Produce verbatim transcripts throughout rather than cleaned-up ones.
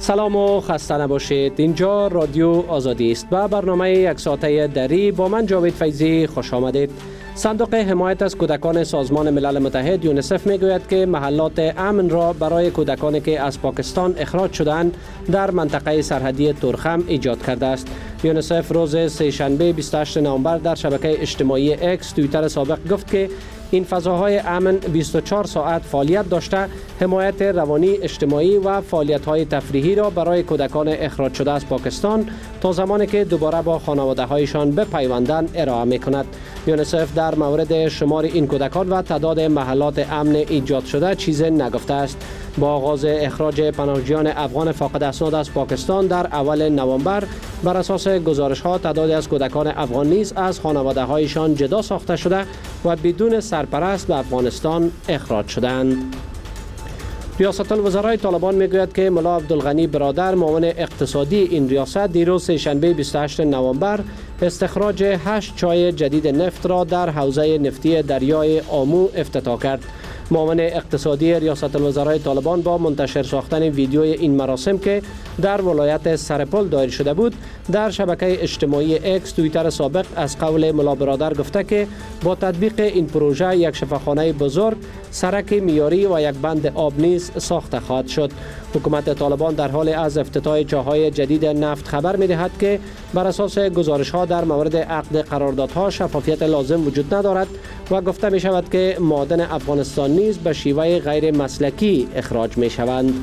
سلام و خسته نباشید. اینجا رادیو آزادی است و برنامه یک ساعته دری با من جاوید فیضی خوش آمدید. صندوق حمایت از کودکان سازمان ملل متحد یونیسف میگوید که محلات امن را برای کودکانی که از پاکستان اخراج شدند در منطقه سرحدی تورخم ایجاد کرده است. یونیسف روز سه‌شنبه بیست و هشتم نوامبر در شبکه اجتماعی اکس توییتر سابق گفت که این فضاهای امن بیست و چهار ساعت فعالیت داشته، حمایت روانی، اجتماعی و فعالیت‌های تفریحی را برای کودکان اخراج شده از پاکستان تا زمانی که دوباره با خانواده‌هایشان بپیوندند ارائه می‌کند. یونیسف در مورد شمار این کودکان و تعداد محلات امن ایجاد شده چیزی نگفته است. با آغاز اخراج پناهجویان افغان فاقد اسناد از پاکستان در اول نوامبر، بر اساس گزارش‌ها تعدادی از کودکان افغان نیز از خانواده‌هایشان جدا ساخته شده و بدون سرپرست به افغانستان اخراج شدند. ریاست الوزرای طالبان میگوید که ملا عبدالغنی برادر معاون اقتصادی این ریاست دیروز سه‌شنبه بیست و هشتم نوامبر استخراج هشت چای جدید نفت را در حوزه نفتی دریای آمو افتتاح کرد. معاون اقتصادی ریاست الوزرای طالبان با منتشر ساختن ویدیوی این مراسم که در ولایت سرپل دایر شده بود در شبکه اجتماعی اکس توییتر سابق از قول ملا برادر گفته که با تطبیق این پروژه یک شفاخانه بزرگ، سرک معیاری و یک بند آب نیز ساخته خواهد شد. حکومت طالبان در حال از افتتاح چاهای جدید نفت خبر می‌دهد که بر اساس گزارش‌ها در مورد عقد قراردادها شفافیت لازم وجود ندارد و گفته می‌شود که معادن افغانستان نیز به شیوه غیر مسلکی اخراج می‌شوند.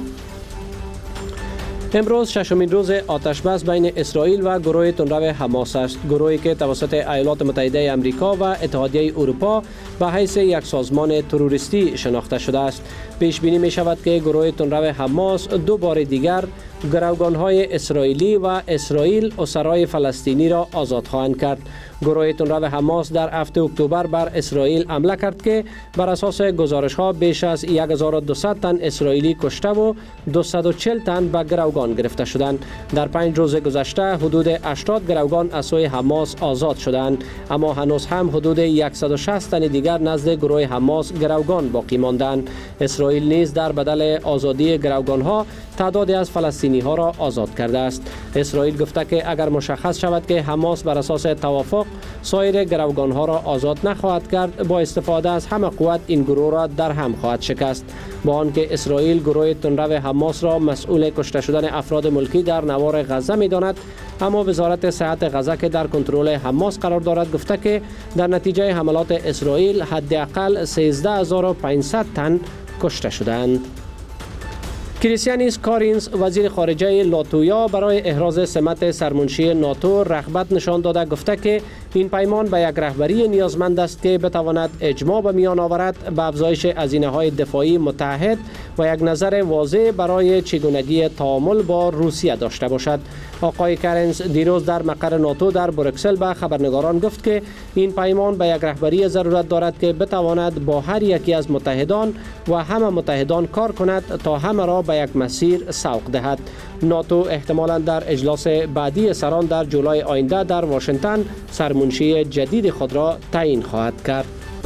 امروز ششمین روز آتش بس بین اسرائیل و گروه تندرو حماس است. گروهی که توسط ایالات متحده آمریکا و اتحادیه اروپا به حیث یک سازمان تروریستی شناخته شده است. پیش بینی می شود که گروه تندرو حماس دو بار دیگر گروگان‌های اسرائیلی و اسرائیل اسرای فلسطینی را آزاد خواهند کرد. گروه تندرو حماس در هفتم اکتبر بر اسرائیل حمله کرد که بر اساس گزارش‌ها بیش از هزار و دویست تن اسرائیلی کشته و دویست و چهل تن به گروگان گرفته شدند. در پنج روز گذشته حدود هشتاد گروگان از سوی حماس آزاد شدند، اما هنوز هم حدود صد و شصت تن دیگر نزد گروه حماس گروگان باقی ماندند. اسرائیل نیز در بدل آزادی گروگان‌ها تعدادی از فلسطینی ها را آزاد کرده است. اسرائیل گفته که اگر مشخص شود که حماس بر اساس توافق سایر گروگان ها را آزاد نخواهد کرد، با استفاده از همه قوت این گروه را در هم خواهد شکست. با آنکه اسرائیل گروه تندرو حماس را مسئول کشته شدن افراد ملکی در نوار غزه می‌داند، اما وزارت صحت غزه که در کنترل حماس قرار دارد گفته که در نتیجه حملات اسرائیل حداقل سیزده هزار و پانصد تن کشته شدند. کریستیانیس کارینز وزیر خارجه لاتویا برای احراز سمت سرمنشی ناتو رغبت نشان داده گفته که این پیمان به یک رهبری نیازمند است که بتواند اجماع به میان آورد به افزایش هزینه‌های دفاعی متحد و یک نظر واضح برای چگونگی تعامل با روسیه داشته باشد. آقای کارینز دیروز در مقر ناتو در بروکسل به خبرنگاران گفت که این پیمان به یک رهبری ضرورت دارد که بتواند با هر یکی از متحدان و همه متحدان کار کند تا همه را به یک مسیر سوق دهد. ناتو احتمالاً در اجلاس بعدی سران در جولای آینده در واشنگتن سرمنشی جدید خود را تعیین خواهد کرد.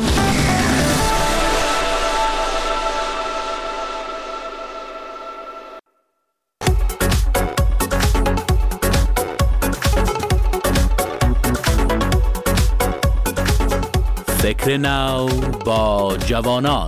فکر نو با جوانان.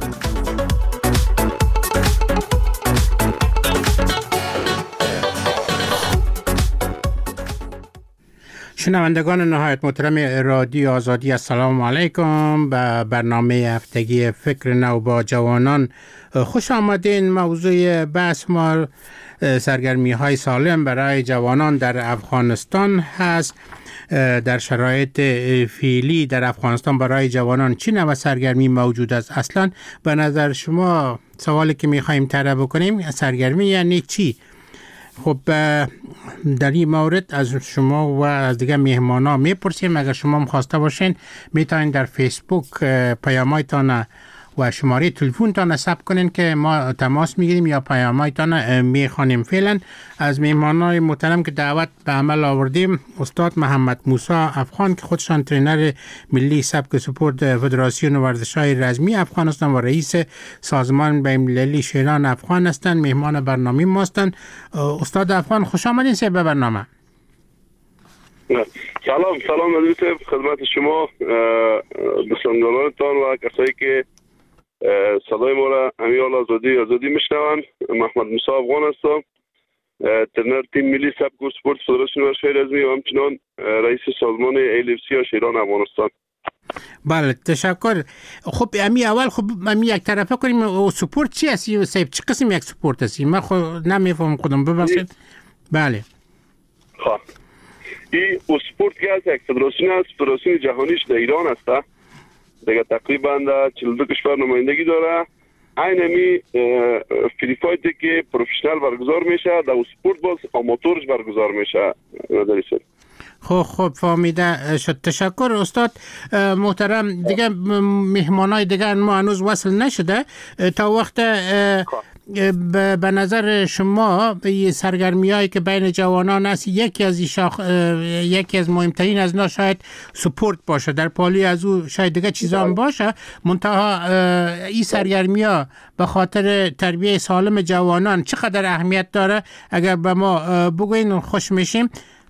شنوندگان نهایت محترم رادیو آزادی، السلام علیکم. به برنامه هفتگی فکر نو با جوانان خوش آمدین. موضوع بحث ما سرگرمی های سالم برای جوانان در افغانستان هست. در شرایط فعلی در افغانستان برای جوانان چی نوع سرگرمی موجود است؟ اصلا به نظر شما سوالی که میخوایم طرح بکنیم، سرگرمی یعنی چی؟ خب در این مورد از شما و از دیگه مهمانا میپرسیم. اگر شما مخواسته باشین میتونین در فیسبوک پیامایتان و شماره تلفن تان ثبت کنین که ما تماس میگیریم یا پیامایتان میخوانیم. فعلا از مهمانای محترم که دعوت به عمل آوردیم استاد محمد موسی افغان که خودشان ترینر ملی سبک سپورت فدراسیون ورزش‌های رزمی افغان هستند و رئیس سازمان بین‌المللی شیران افغان هستند، مهمان برنامه ما هستند. استاد افغان خوش آمدین سه به برنامه. سلام سلام عزیز خدمت شما بسندگانانتان و کسایی که صدای ما را امیال آزادی آزادی میشنوند. محمد موسی افغان هستم، ترینر تیم ملی سبک و سپورت فدراسیون ورزش‌های رزمی و همچنان رئیس سازمان ای اف سی شیران افغانستان. بله تشکر. خب امی اول خب امی یک طرفه کنیم سپورت چی هستی سیب چه قسم یک سپورت هستی؟ من خود نمیفهم خودم ببخشید. بله خب این سپورت که هست یک فدراسیون است، فدراسیون جهانیش در ایران است دیگه، تقریبا در چهل و دو کشور نمایندگی داره. این همی فری فایتی که پروفشنال برگزار میشه در سپورت باز آماتورش برگزار میشه. خب خب فهمیده شد. تشکر استاد محترم. دیگه مهمانای دیگه ما هنوز وصل نشده. تا وقت به نظر شما سرگرمی هایی که بین جوانان است یکی از شاخ... یکی از مهمترین از اینا شاید سپورت باشه، در پالی از او شاید دیگه چیزا هم باشه، منتها این سرگرمی ها به خاطر تربیت سالم جوانان چقدر اهمیت داره اگر به ما بگوین خوش میشیم.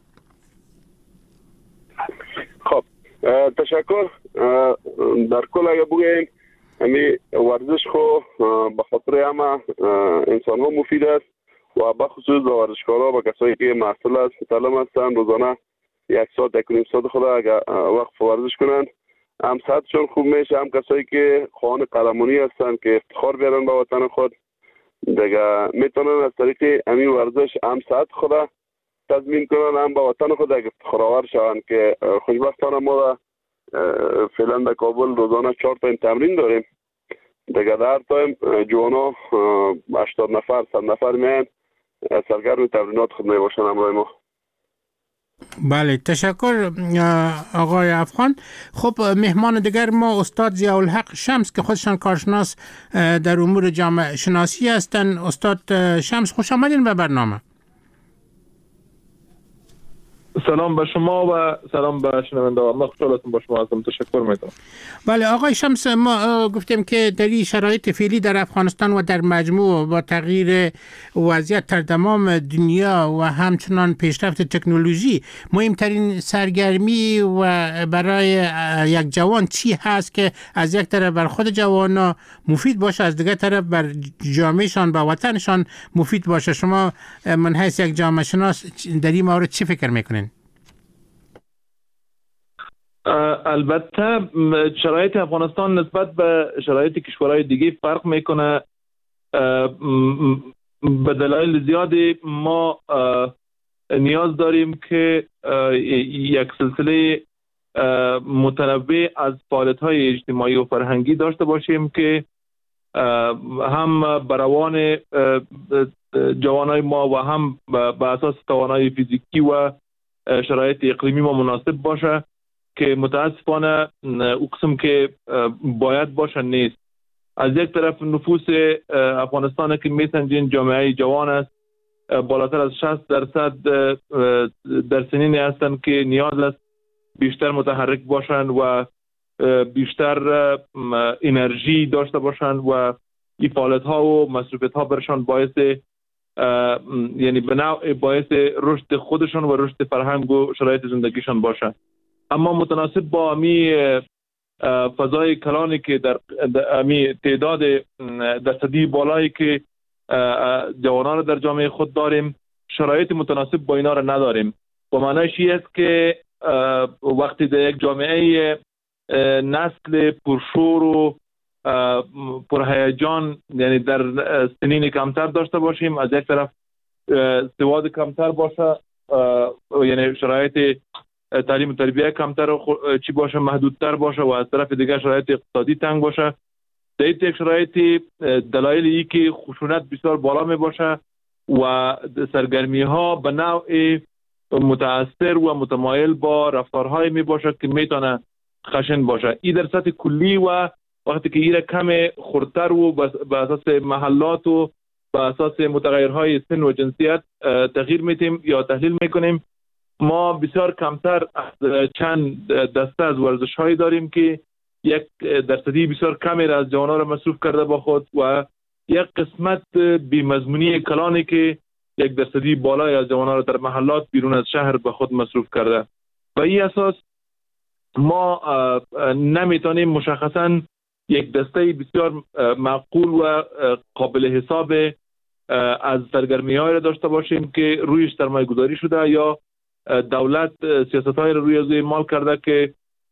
خب تشکر. در کل اگر بگویم همی ورزش خو به خاطر همه انسان ها مفید است و به خصوص ورزشکارا و کسایی که محصل است متعلم هستند روزانه یک ساعت یک نیم ساعت خود اگر وقت ورزش کنند هم صحتشون خوب میشه، هم کسایی که خواهان قهرمانی هستند که افتخار بیارن به وطن خود دیگه میتونن از طریق همین ورزش هم صحت خود تضمین کنن، هم به وطن خود افتخار آور شوند که خوشبختانه ما فعلا در کابل روزانه چهار تا تمرین داریم دیگه. در تایم جوانا هشتاد نفر صد نفر میان سرگرم تمرینات خود می باشن همراه ما. بله تشکر آقای افغان. خب مهمان دیگر ما استاد ضیاءالحق شمس که خودشان کارشناس در امور جامعه شناسی هستند. استاد شمس خوش آمدین به برنامه. سلام به شما و سلام به شنوندگان. من خوشحال هستم با شما هستم. تشکر میکنم. بله آقای شمس، ما گفتیم که در این شرایط فعلی در افغانستان و در مجموع با تغییر وضعیت در تمام دنیا و همچنان پیشرفت تکنولوژی مهمترین سرگرمی و برای یک جوان چی هست که از یک طرف بر خود جوانا مفید باشه، از دیگر طرف بر جامعهشان و وطنشان مفید باشه؟ شما من حیث یک جامعه شناس در این مورد چی فکر میکنین؟ البته شرایط افغانستان نسبت به شرایط کشورهای دیگه فرق میکنه. به دلایل زیادی ما نیاز داریم که یک سلسله متنوع از فعالیت‌های اجتماعی و فرهنگی داشته باشیم که هم بروان جوانای ما و هم به اساس توانایی فیزیکی و شرایط اقلیمی ما مناسب باشه که متاسفانه او قسم که باید باشه نیست. از یک طرف نفوس افغانستان که میسنجین جامعه جوان است، بالاتر از شصت درصد در سنین هستند که نیاز است بیشتر متحرک باشند و بیشتر انرژی داشته باشند و این فعالیت ها و مصروفیت ها برشان باعث یعنی به نوع باعث رشد خودشان و رشد فرهنگ و شرایط زندگیشان باشه. اما متناسب با امی فضای کلانی که در امی تعداد درصدی بالایی که جوانان در جامعه خود داریم، شرایط متناسب با اینا را نداریم. و معنیش این است که وقتی در یک جامعه نسل پرشور و پرهیجان یعنی در سنین کمتر داشته باشیم، از یک طرف سواد کمتر باشه یعنی شرایط تعلیم و تربیت کمتر چی باشه محدودتر باشه و از طرف دیگر شرایط اقتصادی تنگ باشه، در این شرایط دلایل ای که خشونت بسیار بالا می باشه و سرگرمی ها به نوع متاثر و متمایل با رفتارهای می باشه که میتونه خشن باشه. این در سطح کلی و وقتی که ایره کم خردتر و به اساس محلات و به اساس متغیرهای سن و جنسیت تغییر میتیم یا تحلیل میکنیم. ما بسیار کمتر از چند دسته از ورزش هایی داریم که یک درصدی بسیار کمی را از جوانان را مصروف کرده با خود و یک قسمت بی‌مضمونی کلانی که یک درصدی بالای از جوانان را در محلات بیرون از شهر به خود مصروف کرده. و این اساس ما نمیتونیم مشخصا یک دسته بسیار معقول و قابل حساب از سرگرمی های را داشته باشیم که رویش سرمایه گذاری شده یا دولت سیاست های را روی از اعمال کرده که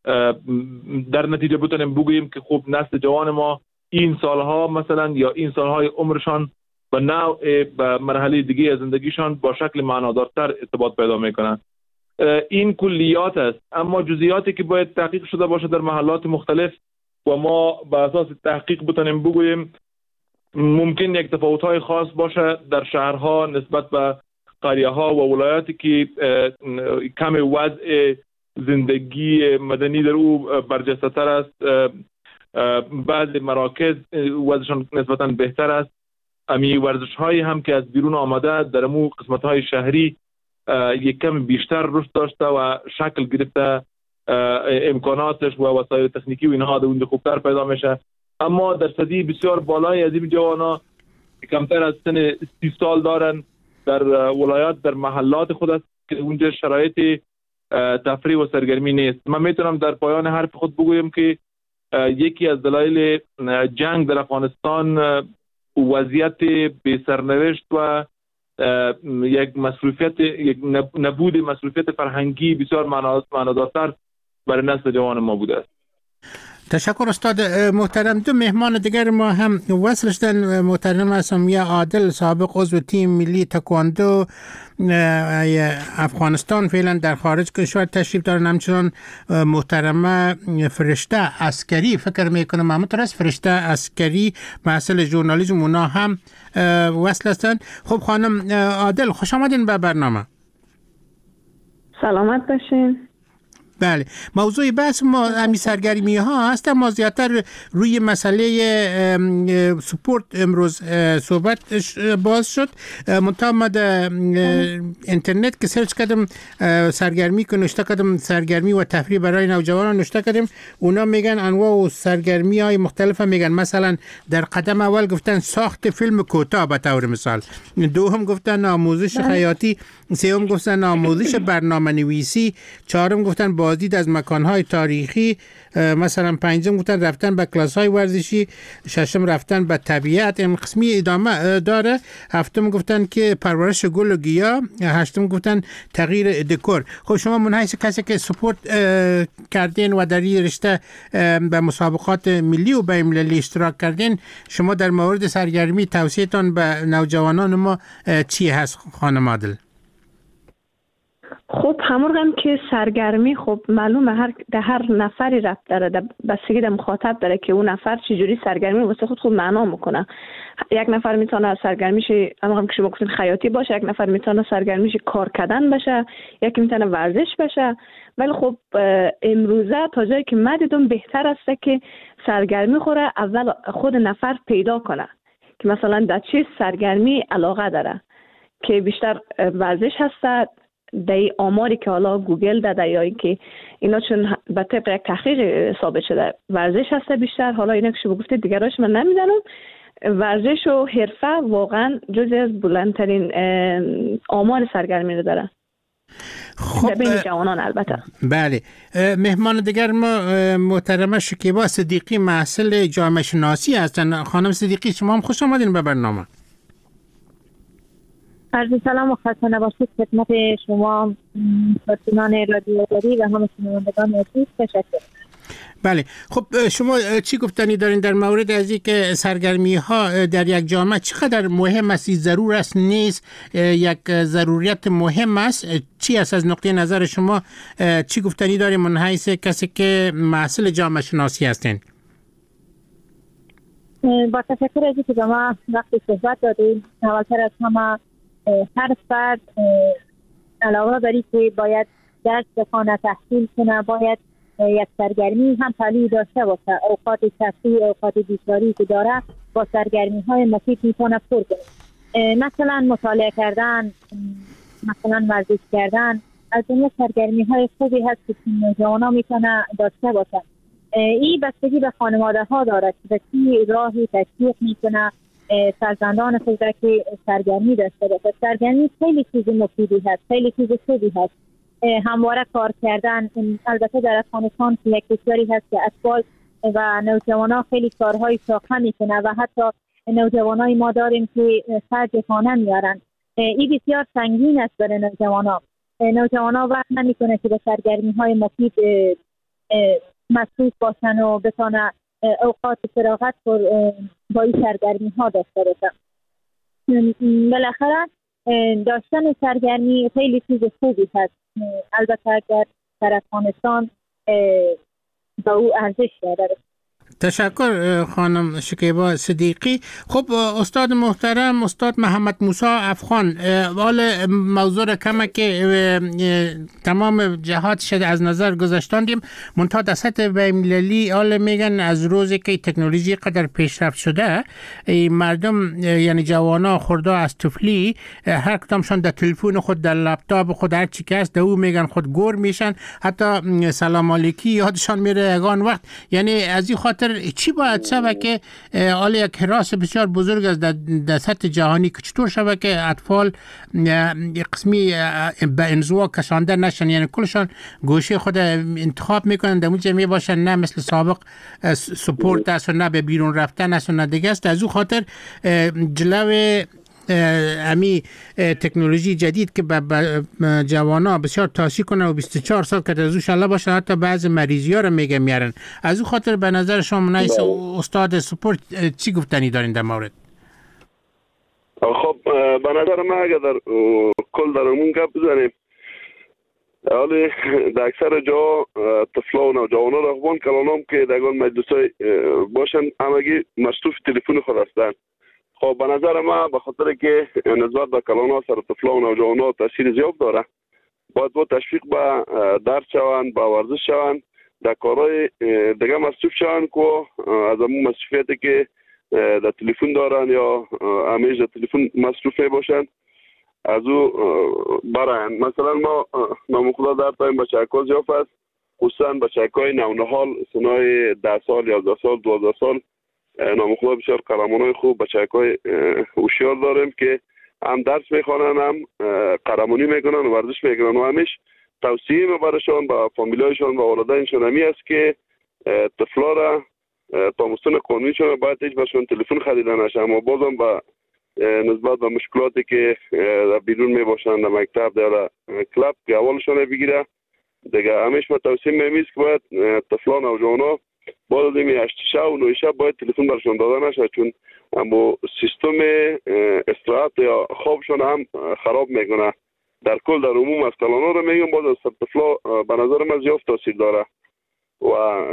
در نتیجه بتونیم بگوییم که خب نسل جوان ما این سالها مثلا یا این سالهای عمرشان به نوع به مرحله دیگه از زندگیشان با شکل معنادارتر ارتباط پیدا میکنن. این کلیات است، اما جزئیاتی که باید تحقیق شده باشه در محلات مختلف و ما به اساس تحقیق بتونیم بگوییم ممکن یک تفاوت‌های خاص باشه در شهرها نسبت به قریه‌ها و ولایاتی که کم وضع زندگی مدنی در او برجسته‌تر است. بعضی مراکز وضعشان نسبتاً بهتر است. امی ورزش‌هایی هم که از بیرون آمده در مو قسمت‌های شهری یک کم بیشتر رشد داشته و شکل گرفته، امکاناتش و وسایل تکنیکی و اینها در اون خوبتر پیدا میشه. اما درصدی بسیار بالای از این جوانا کمتر از سن سی سال دارن در ولایات در محلات خود است که اونجا شرایط تفریح و سرگرمی نیست. من میتونم در پایان حرف خود بگویم که یکی از دلایل جنگ در افغانستان وضعیت بی سرنوشت و یک مسئولیت یک نبود مسئولیت فرهنگی بسیار معنادارتر برای نسل جوان ما بوده است. تشکر استاد محترم. دو مهمان دیگر ما هم وصل شدن. محترم اسامی عادل سابق عضو تیم ملی تکواندو افغانستان فعلا در خارج کشور تشریف دارن، همچنان محترمه فرشته عسکری فکر میکنم همونطور است، فرشته عسکری محصل ژورنالیسم اونا هم وصل هستن. خب خانم عادل خوش آمدین به برنامه. سلامت باشین. بله، موضوع بحث ما همین سرگرمی ها هست، ما زیادتر روی مسئله سپورت امروز صحبت باز شد. منتها ما در اینترنت که سرچ کردم سرگرمی که نشته کردم سرگرمی و تفریح برای نوجوانان نشته کردم، اونا میگن انواع و سرگرمی های مختلف میگن. مثلا در قدم اول گفتن ساخت فیلم کوتاه به طور مثال، دوم گفتن آموزش خیاطی، سوم گفتن آموزش برنامه نویسی، چهارم گفتن بازدید از مکانهای تاریخی، مثلا پنجم گفتن رفتن به کلاس‌های ورزشی، ششم رفتن به طبیعت، این قسمی ادامه داره، هفتم گفتن که پرورش گل و گیاه، هشتم گفتن تغییر دکور. خب شما من حیث کسی که سپورت کردین و در این رشته به مسابقات ملی و بین المللی اشتراک کردین، شما در مورد سرگرمی توصیه‌تان به نوجوانان ما چی هست خانم عادل؟ خب همون که سرگرمی خب معلومه هر در هر نفری ربط داره، بستگی در مخاطب داره که اون نفر چجوری سرگرمی واسه خود خود معنا میکنه. یک نفر میتونه سرگرمیش همون که شما گفتین خیاطی باشه، یک نفر میتونه سرگرمیش کار کردن باشه، یکی میتونه ورزش باشه. ولی خب امروزه تا جایی که من دیدم بهتر است که سرگرمی خوره اول خود نفر پیدا کنه که مثلا در چه سرگرمی علاقه داره، که بیشتر ورزش هست در آماری که حالا گوگل داده یا اینکه اینا چون به طبق یک تحقیق ثابت شده ورزش هست بیشتر. حالا اینا که شما گفتید دیگراش من نمیدونم. ورزش و حرفه واقعا جزئی از بلندترین آمار سرگرمی رو داره. خب بین جوانان البته. بله، مهمان دیگر ما محترمه شکیبا صدیقی محصل جامعه شناسی هستن. خانم صدیقی شما هم خوش آمدین به برنامه. عرض سلام و خسته نباشید خدمت شما کارشناسان رادیو داری و همه شنوندگان عزیز. تشکر. بله، خب شما چی گفتنی دارین در مورد از اینکه سرگرمی ها در یک جامعه چقدر مهم است؟ ضرور است نیست یک ضروریت مهم است؟ چی است از نقطه نظر شما؟ چی گفتنی دارین من حیث کسی که محصل جامعه شناسی هستین؟ با تشکر از اینکه به ما وقتی صحبت دادید. اولتر از همه هر فرد علاوه بر اینکه باید درس بخونه تحصیل کنه، باید یک سرگرمی هم تعلیق داشته باشه، اوقات تفریح، اوقات بیکاری که داره با سرگرمی های مفید میتونه پر کنه. مثلا مطالعه کردن، مثلا ورزش کردن از این سرگرمی های خوبی هست که نوجوانا میتونه داشته باشن. این بستگی به خانواده ها داره که به چی راهی تشویق میکنه فرزندان خود را که سرگرمی داشته باشه. سرگرمی خیلی چیز مفیدی هست، خیلی چیز خوبی هست. همواره کار کردن، البته در افغانستان که یک کشوری هست که اطفال و نوجوانا خیلی کارهای شاقه میکنه و حتی نوجوانای ما داریم که خرج خانه میارن. این بسیار سنگین است برای نوجوانا. نوجوانا وقت نمیکنه که به سرگرمی های مفید مصروف باشن و بتونه اوقات فراغت با این سرگرمی ها داشته باشن. بالاخره داشتن سرگرمی خیلی چیز خوبی هست. البته اگر در افغانستان با او ارزش داره. تشکر خانم شکیبا صدیقی. خب استاد محترم، استاد محمد موسی افغان، حال موضوع را کمه که تمام جهات شد از نظر گذاشتاندیم، منتها در سطح بین‌المللی حال میگن از روزی که تکنولوژی قدر پیشرفت شده مردم یعنی جوانا خورده از طفلی هر کدامشان در تلفن خود، در لپتاپ خود، هر چی که است او میگن خود گور میشن، حتی سلام علیکی یادشان میره یگان وقت. یعنی از این خاطر چی باید شود که حالا یک حراس بسیار بزرگ است در سطح جهانی که چطور شود که اطفال قسمی به انزوا کشانده نشن، یعنی کلشان گوشه خود انتخاب میکنن در اونجا می باشن، نه مثل سابق سپورت است و نه به بیرون رفتن است و نه دیگه است. از او خاطر جلو امی تکنولوژی جدید که به جوانا بسیار تاثیر کنه و بیست و چهار سال که از او شلا باشه، حتی بعض مریضی ها رو میگه میارن. از او خاطر به نظر شما نیست استاد سپورت چی گفتنی دارین در مورد؟ خب به نظر من اگر در کل در امون گپ بزنیم، حالی در اکثر جا طفلا و نوجوانا را اخوان کلانام که در اون مجلس های باشن همگی مصروف تلفن خود هستن. خب به نظر ما به خاطر که نسبت به کلانا سر طفلا و نوجوانا تاثیر زیاد داره، باید با تشویق به درس شوند، به ورزش شوند، در کارهای دیگه مصروف شوند که از همون مصروفیتی که در تلفن دارن یا همیشه در تلفن مصروف باشند از او برن. مثلا ما نام خدا در تایم بچه‌ها زیاد است، خصوصا بچه‌های نونهال سنای ده سال، یازده سال، دوازده سال، نام خدا بسیار قهرمانای خوب بچه‌های هوشیار داریم که هم درس میخوانن، هم قهرمانی میکنن و ورزش میکنن و همیش توصیه میبرشان با فامیلایشان و والدینشان همی است که طفلا را تا مستند قانونیشان باید هیچ برشان تلفن خریده نشه، اما بازم با نسبت به مشکلاتی که بیرون میباشن در مکتب در کلاب که اولشان بگیره دیگه، همیش ما توصیه میمیست که باید طفلا نوجوانا باید از این هشت شب و نوی شب باید تلفن برشان داده نشه، چون اما سیستم استراحت یا خوابشان هم خراب میکنه. در کل در عموم از کلانا رو میگم باز از طفلا به نظر من زیاد تاثیر داره و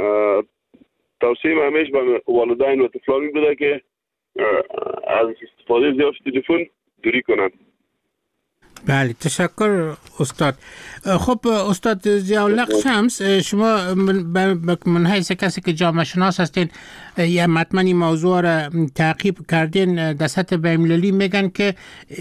توصیه همیش به والدین و طفلا می بوده که از استفاده زیاد تلفن دوری کنند. بله تشکر استاد. خب استاد ضیاءالحق شمس، شما من حیث کسی که جامعه شناس هستین یا مطمئنی موضوع را تعقیب کردین، در سطح بین‌المللی میگن که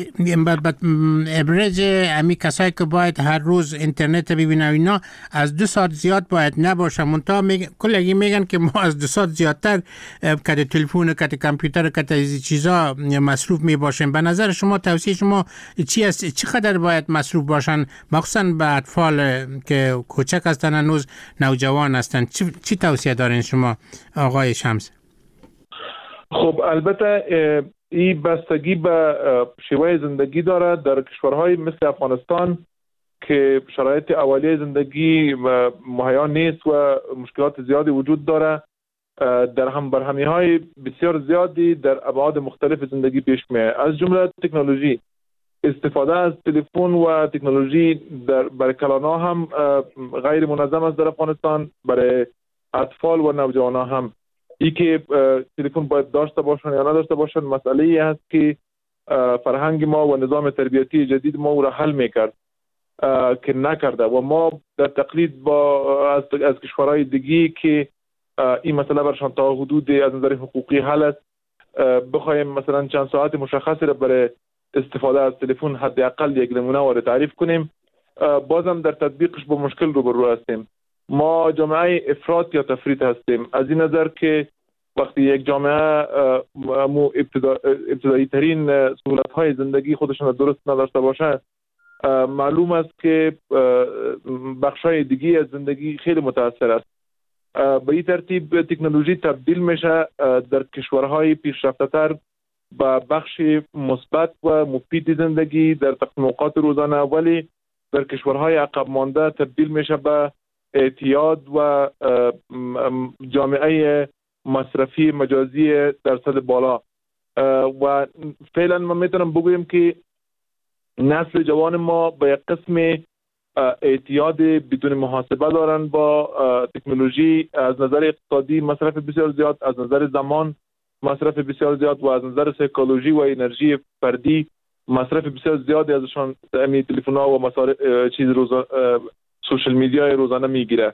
ابرز امی کسایی که باید هر روز اینترنت ببینن اینا از دو ساعت زیاد باید نباشه، منتها کلگی میگن که ما از دو ساعت زیادتر کد تلفن، کد کامپیوتر، کد از چیزا مصروف میباشیم. به نظر شما توصیه شما چی است؟ چقدر باید مصروف باشن، مخصوصا به اطفال که کوچک هستن هنوز نوجوان هستن؟ چی, چی توصیه دارین شما آقای شمس؟ خب البته این بستگی به شیوه زندگی داره. در کشورهای مثل افغانستان که شرایط اولیه زندگی مهیا نیست و مشکلات زیادی وجود داره، در هم برهمی های بسیار زیادی در ابعاد مختلف زندگی پیش میاد، از جمله تکنولوژی. استفاده از تلفن و تکنولوژی در برای کلانا هم غیر منظم است در افغانستان، برای اطفال و نوجوانان هم. ای که تلفن باید داشته باشن یا نداشته باشن مسئله ای هست که فرهنگ ما و نظام تربیتی جدید ما او را حل میکرد. که نکرده و ما در تقلید با از, از کشورهای دیگی که این مسئله برشان تا حدود از نظر حقوقی حل است بخوایم مثلا چند ساعت مشخصی را برای استفاده از تلفن حداقل یک نمونه وارد تعریف کنیم، بازم در تطبیقش با مشکل روبرو هستیم. ما جامعه افراط یا تفریط هستیم، از این نظر که وقتی یک جامعه مو ابتدا، ابتدایی ترین سهولت های زندگی خودشون درست نداشته باشه، معلوم است که بخش های دیگی از زندگی خیلی متاثر است. به این ترتیب تکنولوژی تبدیل میشه در کشورهای پیشرفته تر به بخش مثبت و مفید زندگی در تقنوقات روزانه، ولی در کشورهای عقب مانده تبدیل میشه به اعتیاد و جامعه مصرفی مجازی در سطح بالا. و فعلا ما میتونم بگویم که نسل جوان ما به یک قسم اعتیاد بدون محاسبه دارن با تکنولوژی، از نظر اقتصادی مصرف بسیار زیاد، از نظر زمان مصرف بسیار زیاد و از نظر سایکولوژی و انرژی فردی مصرف بسیار زیادی ازشان امی تلفن‌ها و مصارف چیز روزانه سوشال میدیا روزانه میگیره.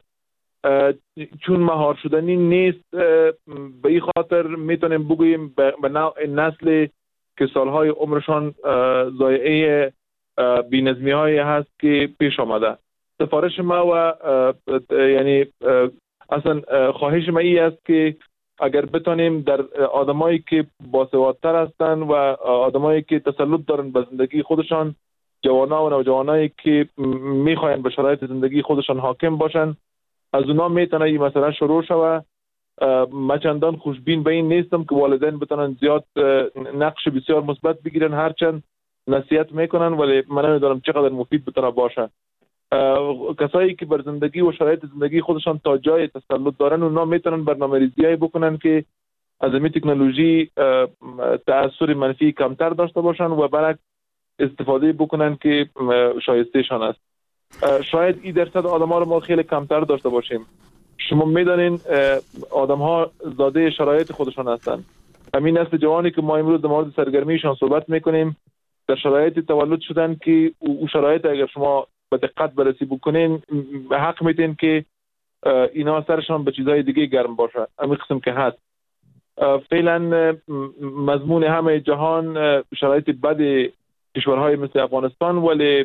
چون مهار شدنی نیست، به این خاطر میتونیم بگوییم به نوع نسل که سالهای عمرشان ضایعه بی‌نظمی هایی هست که پیش آمده. سفارش ما و یعنی اصلا خواهش ما ای است که اگر بتانیم در آدمایی که باسوادتر هستند و آدمایی که تسلط دارن به زندگی خودشان، جوانا و نوجوانایی که میخواین به شرایط زندگی خودشان حاکم باشن، از اونا میتونه این مسئله شروع شود. من چندان خوشبین به این نیستم که والدین بتونن زیاد نقش بسیار مثبت بگیرن، هرچند نصیحت میکنن، ولی من نمیدونم چقدر مفید بتونه باشه. کسایی که بر زندگی و شرایط زندگی خودشان تا جای تسلط دارن، اونا میتونن برنامه‌ریزی بکنن که از این تکنولوژی تأثیر منفی کمتر داشته باشن و برعکس استفاده بکنن که شایستهشان است. شاید این درصد آدم‌ها رو ما خیلی کمتر داشته باشیم. شما میدانین آدم‌ها زاده شرایط خودشان هستند. همین نسل جوانی که ما امروز در مورد سرگرمیشان صحبت میکنیم در شرایط تولد شدن که او شرایط اگر شما به دقت بررسی بکنین حق میدین که اینا سرشان به چیزهای دیگه گرم باشه. همین قسم که هست. فعلا مضمون همه جهان شرایط بد کشورهای مثل افغانستان، ولی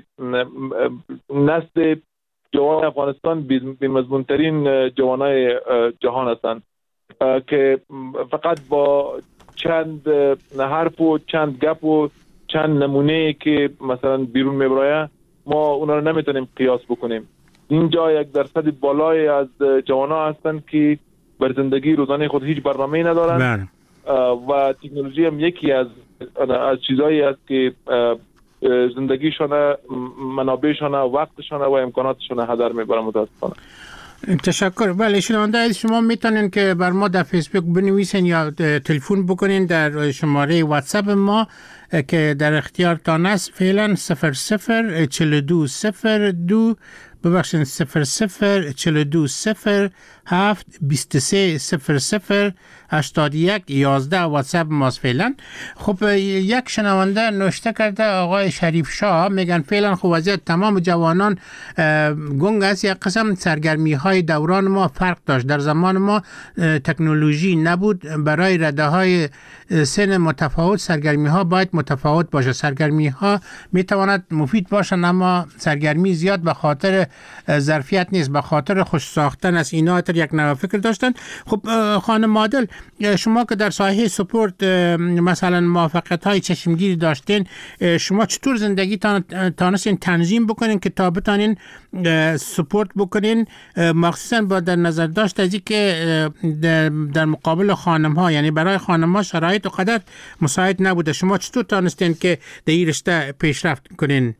نسل جوان افغانستان بی مضمون ترین جوانای جهان هستند که فقط با چند حرف و چند گپ و چند نمونه که مثلا بیرون میبرایه ما اونا رو نمیتونیم قیاس بکنیم. اینجا یک درصد بالای از جوانا هستند که بر زندگی روزانه خود هیچ برنامه‌ای ندارن و تکنولوژی هم یکی از از چیزایی است که زندگیشان، منابعشان، وقتشان و امکاناتشان هدر میبره. متاسفانه. تشکر. بله، شنونده از شما میتونین که بر ما در فیسبوک بنویسین یا تلفن بکنین در شماره واتساپ ما که در اختیارتان است. فعلا صفر صفر چهل و دو صفر دو ببخشید صفر صفر چهل و دو صفر هفت بیست و سه صفر صفر هشتاد و یک یازده واتساپ ماست فعلا. خب یک شنونده نوشته کرده، آقای شریف شاه میگن فعلا خب وضعیت تمام جوانان گنگ است. یک قسم سرگرمی های دوران ما فرق داشت. در زمان ما تکنولوژی نبود. برای رده های سن متفاوت سرگرمی ها باید متفاوت باشه. سرگرمی ها میتواند مفید باشن، اما سرگرمی زیاد به خاطر ظرفیت نیست، به خاطر خوش ساختن است. اینا تر یک نوع فکر داشتن. خب خانم عادل، شما که در ساحه سپورت مثلا موفقیت های چشمگیری داشتین، شما چطور زندگی تانستین تنظیم بکنین که تا بتانین سپورت بکنین، مخصوصا با در نظر داشت از اینکه در مقابل خانم ها، یعنی برای خانم ها شرایط و قدر مساعد نبوده، شما چطور تانستین که در این رشته پیشرفت کنین؟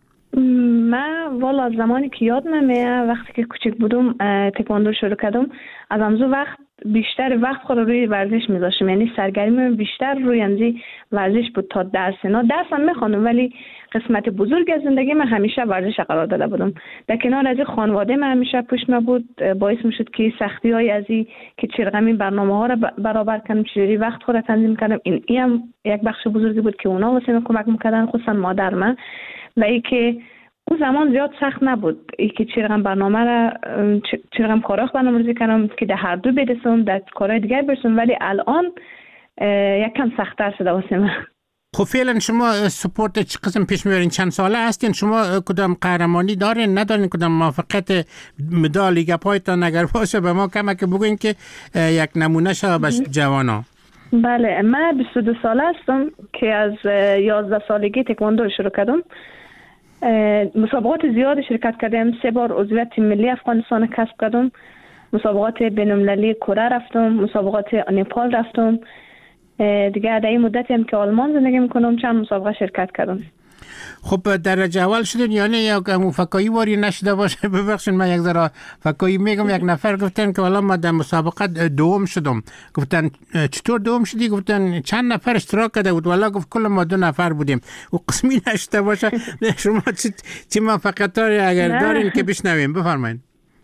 من والا از زمانی که یادم میاد وقتی که کوچک بودم تکواندو شروع کردم، از همزو وقت بیشتر وقت خود روی ورزش میذاشتم، یعنی سرگرمی بیشتر روی انزی ورزش بود تا درس. نه درس هم میخوانم ولی قسمت بزرگ از زندگی من همیشه ورزش قرار داده بودم. در کنار از خانواده من همیشه پشت من بود، باعث میشد که سختی های از این که چرغمی برنامه ها را برابر کنم، چجوری وقت خود را تنظیم کردم. این این هم یک بخش بزرگی بود که اونا واسه من کمک میکردن، خصوصا مادر من. و ای که اون زمان زیاد سخت نبود ای که چی رقم برنامه را چی رقم کارا برنامه‌ریزی کردم که در هر دو برسم، در کارهای دیگر برسم، ولی الان یک کم سخت‌تر شده واسه من. خب فعلا شما سپورت چه قسم پیش میبرین؟ چند ساله هستین؟ شما کدام قهرمانی دارین؟ ندارین؟ کدام موفقیت مدال لیگ پایتان اگر باشه به ما کمک بگوین که یک نمونه شه به جوانا. بله، من بیست و دو ساله هستم که از یازده سالگی تکواندو شروع کردم. مسابقات زیاد شرکت کردم. سه بار عضویت تیم ملی افغانستان کسب کردم. مسابقات بین‌المللی کره رفتم، مسابقات نپال رفتم. دیگه در این مدتی هم که آلمان زندگی میکنم چند مسابقه شرکت کردم. خب درجه اول شدین یعنی یک فکایی واری نشده باشه؟ ببخشید من یک ذره فکایی میگم. یک نفر گفتن که والا ما در مسابقه دوم شدم. گفتن چطور دوم شدی؟ گفتن چند نفر اشتراک کرده بود. والا گفت کل ما دو نفر بودیم. و قسمی نشده باشه. شما چی موفقیت‌هایی اگر دارین که بشنویم بفرمایید.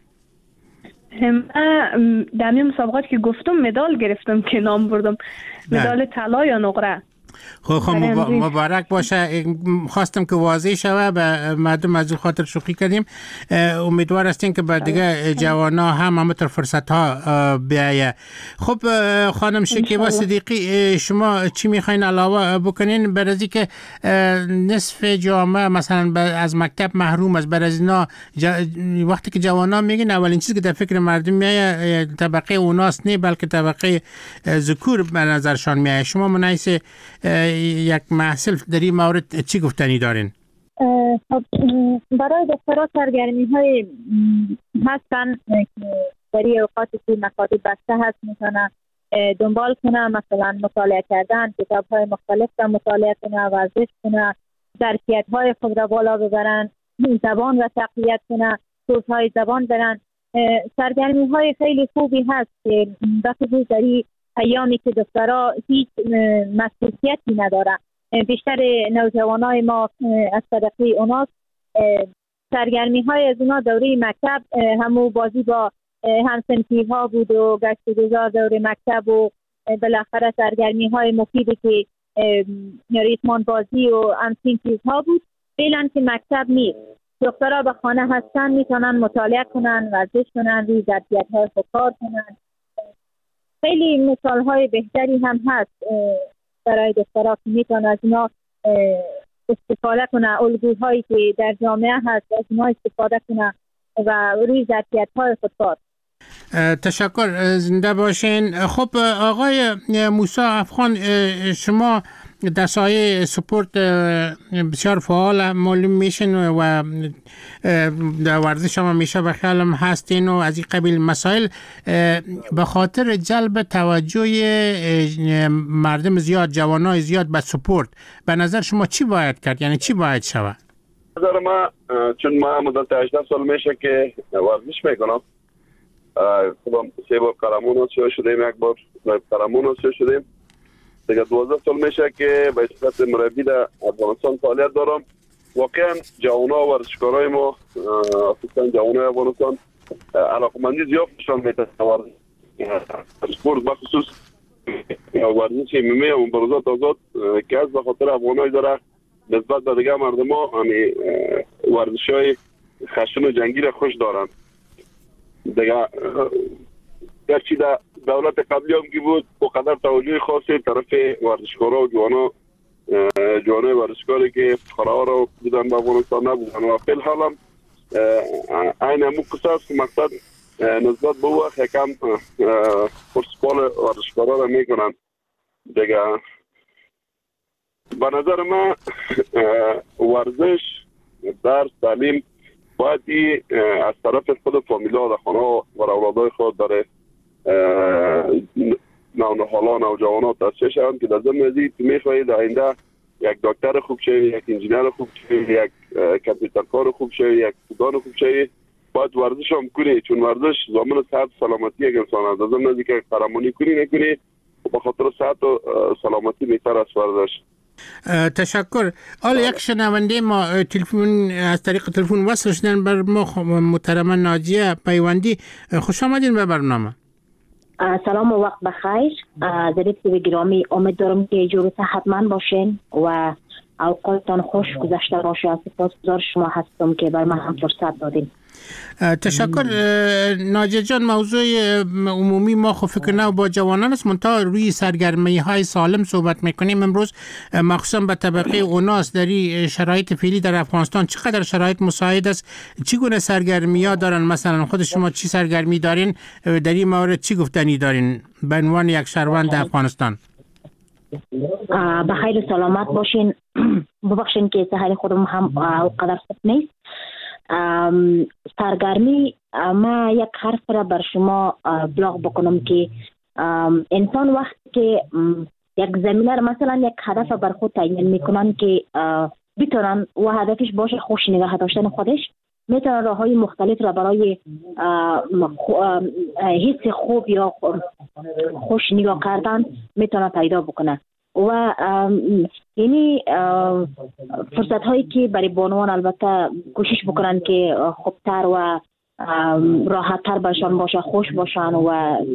من در این مسابقات که گفتم مدال گرفتم که نام بردم، مدال طلا یا نقره. خب خب مبارک باشه. خواستم که واضح شوه به مردم از خاطر شوخی کردیم. امیدوار هستیم که بعد دیگه جوانا هم همونطور فرصت ها بیایه. خب خانم شکیبا صدیقی، شما چی میخواین علاوه بکنین برای که نصف جامعه مثلا از مکتب محروم است؟ برای اینا وقتی که جوانا میگین اولین چیزی که در فکر مردم میایه طبقه اوناست نه بلکه طبقه ذکور به نظرشان میایه. شما منایس یک محصول در این مورد چی گفتنی دارین؟ خب برای دخترها سرگرمی های هستن که در این اوقاتی که مکاتب بسته هست میتونن دنبال کنن، مثلا مطالعه کردن، کتاب های مختلف را مطالعه کنن، ورزش کنن، ظرفیت های خود را بالا ببرن، زبان را تقویت کنن، کورس های زبان برن. سرگرمی های خیلی خوبی هست که بخصوص در این ایامی که دخترها هیچ مسئولیتی نداره. بیشتر نوجوانای ما از طرفی اوناست. سرگرمی های از اونا دوره مکتب همو بازی با همسنفی ها بود و گشت گذار دوره مکتب و بالاخره سرگرمی های مفیدی که ریتمان بازی و همچین چیزها بود. فعلا که مکتب نیست، دخترها به خانه هستن، میتونن مطالعه کنن، ورزش کنن، روی ظرفیت های خود کار کنن. خیلی مثال های بهتری هم هست برای دخترها که میتونن از اینا استفاده کنن، الگوهایی که در جامعه هست از اینا استفاده کنن و روی ظرفیت های خود کار. تشکر، زنده باشین. خب آقای موسی افغان، شما در سایه سپورت بسیار فعال معلوم میشین و در ورزش هم میشه به خیالم هستین و از این قبیل مسائل. به خاطر جلب توجه مردم زیاد، جوانای زیاد به سپورت، به نظر شما چی باید کرد؟ یعنی چی باید شود؟ نظر ما چون ما مدت هجده سال میشه که ورزش میکنم، خودم سه بار قهرمان آسیا شدیم، یک بار قهرمان آسیا شدیم. دیگه دوازده سال میشه که به صورت مربی در افغانستان فعالیت دارم. واقعا جوان‌ها و ورزشکارای ما، خصوصا جوانای افغانستان، علاقمندی زیاد نشان میدن اسپورت، بخصوص ورزش ایممی و مبارزات آزاد که از به خاطر افغانای داره نسبت به دیگه مردم‌ها همین ورزش‌های خشن و جنگی را خوش دارن. دیگه گرچه در دولت قبلی هم که بود و قدر توجه خاصی طرف ورزشکارا و جوانا جوانای ورزشکاری که فرار بودن به افغانستان نبودن و فی الحال هم این همون قصه است که مقصد نسبت به وقت یکم پرسپال ورزشکارا را میکنن. دیگه به نظر من ورزش، درس، تعلیم باید از طرف خود فامیلا در خانه و اولادای خود داره نونهالان و جوانات تأسیس شوند که در ضمن از این میخواهید آینده یک دکتر خوب شوی، یک انجینر خوب شوی، یک کامپیوترکار خوب شوی، یک سودان خوب شوی، باید ورزش هم کنی، چون ورزش ضامن صحت و سلامتی یک انسان است. در ضمن از اینکه قهرمانی کنی نکنی به خاطر صحت و سلامتی بهتر است ورزش. تشکر. حالا یک شنونده ما تلفن از طریق تلفن وصل شدن بر ما محترم ناجیه پیوندی. خوش آمدین به برنامه. سلام و وقت بخیر. ظریف و گرامی، امید دارم که جور صحتمند باشین و اوقاتتان خوش گذشته باشه. سپاسگزار شما هستم که بر من هم فرصت دادین. تشکر ناجیه جان. موضوع عمومی ما خب فکر نو با جوانان است، منتها روی سرگرمی های سالم صحبت میکنیم امروز، مخصوصا به طبقه اوناس در شرایط فعلی در افغانستان چقدر شرایط مساعد است، چگونه سرگرمی ها دارن؟ مثلا خود شما چی سرگرمی دارین در این مورد، چی گفتنی دارین به عنوان یک شهروند افغانستان؟ بخیر و سلامت باشین. ببخشین که سحر خودم هم قدر خوب نیست. سرگرمی، ما یک حرف را بر شما بلاغ بکنم که انسان وقتی که یک زمینه را مثلا یک هدف بر خود تعیین میکنن که بتونن و هدفش باشه خوش نگاه داشتن خودش، میتونن راه های مختلف را برای حس خوب یا خوش نگاه کردن میتونن پیدا بکنن و یعنی فرصت هایی که برای بانوان البته کوشش بکنن که خوبتر و راحت تر برشان باشه، خوش باشن و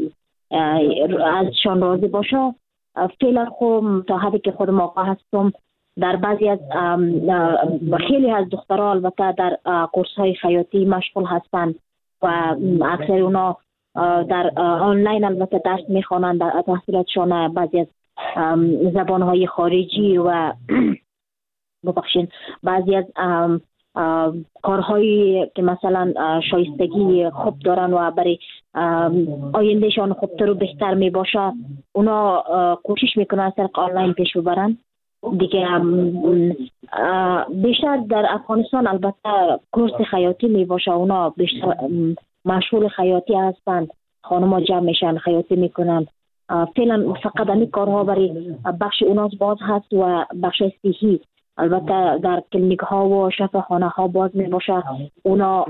ازشان راضی باشه. فعلا خب تا حدی که خودم آقا هستم در بعضی از خیلی از دخترها البته در کورس های خیاطی مشغول هستند و اکثر اونا در آنلاین البته درس میخوانند در تحصیلاتشان بعضی از زبان های خارجی و ببخشید بعضی از کارهایی که مثلا شایستگی خوب دارن و برای آیندهشان خوبتر و بهتر می باشه اونا کوشش میکنن از طریق آنلاین پیش ببرن دیگه. بیشتر در افغانستان البته کورس خیاطی می باشه، اونا بیشتر مشغول خیاطی هستند، خانم‌ها جمع میشن خیاطی میکنن. فعلا فقط این کارها برای بخش اوناس باز هست و بخش صحی البته در کلینیک ها و شفاخانه ها باز می باشه. اونا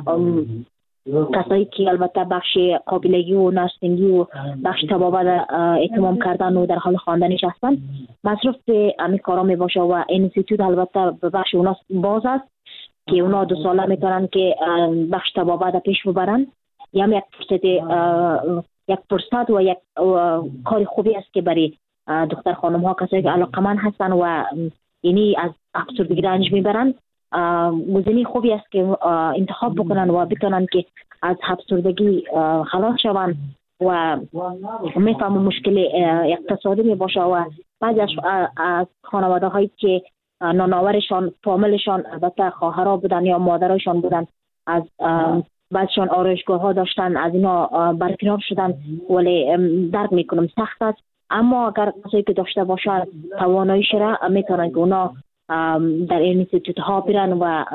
کسایی که البته بخش قابلگی و نرسینگی و بخش طبابت اتمام کردن و در حال خواندنش هستن مصروف به همین کارا می باشه و انستیتوت البته به بخش اوناس باز است که اونا دو ساله میتونن که بخش طبابت پیش ببرن. یا یک فرصت یک فرصت و یک کار خوبی است که برای دختر خانم ها کسایی که علاقمند هستن و یعنی از افسردگی رنج میبرن گزینه خوبی است که انتخاب بکنن و بتونن که از افسردگی خلاص شوند و میفهمم مشکل اقتصادی می باشه و بعضی از خانواده هایی که نانآورشان فامیلشان البته خواهرها بودن یا مادرشان بودن از بعضشان آرایشگاه ها داشتن از اینا برکنار شدن ولی درک میکنم سخت است، اما اگر کسایی که داشته باشن تواناییش را میتونن که اونا در اینستیتوت ها برن و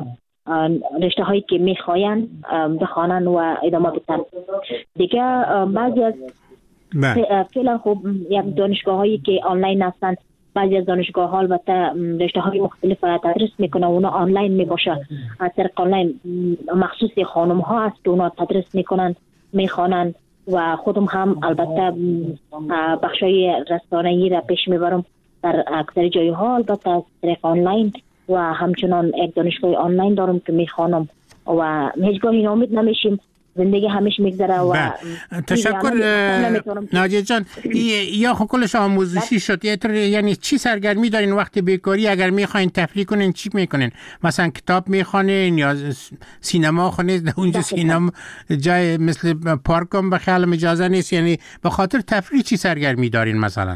رشته هایی که میخواین بخوانن و ادامه بدن دیگه. بعضی از فعلا خب یک دانشگاه هایی که آنلاین هستن، بعضی از دانشگاه ها البته رشته های مختلف را تدریس میکنه، اونا آنلاین میباشه از طریق آنلاین مخصوص خانم ها هست که اونا تدریس میکنن میخوانن و خودم هم البته بخشای رسانه‌ای را پیش میبرم در اکثر جای ها البته از طریق آنلاین و همچنان یک دانشگاه آنلاین دارم که میخوانم و هیچگاهی ناامید نمیشیم، زندگی همیشه میگذره. و تشکر ناجیه جان. یا خب کلش آموزشی شد، یعنی چی سرگرمی دارین وقتی بیکاری؟ اگر میخواین تفریح کنین چی میکنین؟ مثلا کتاب میخوانین یا سینما خونید؟ اونجا سینما جای مثل پارک هم به خیالم اجازه نیست، یعنی به خاطر تفریح چی سرگرمی دارین مثلا؟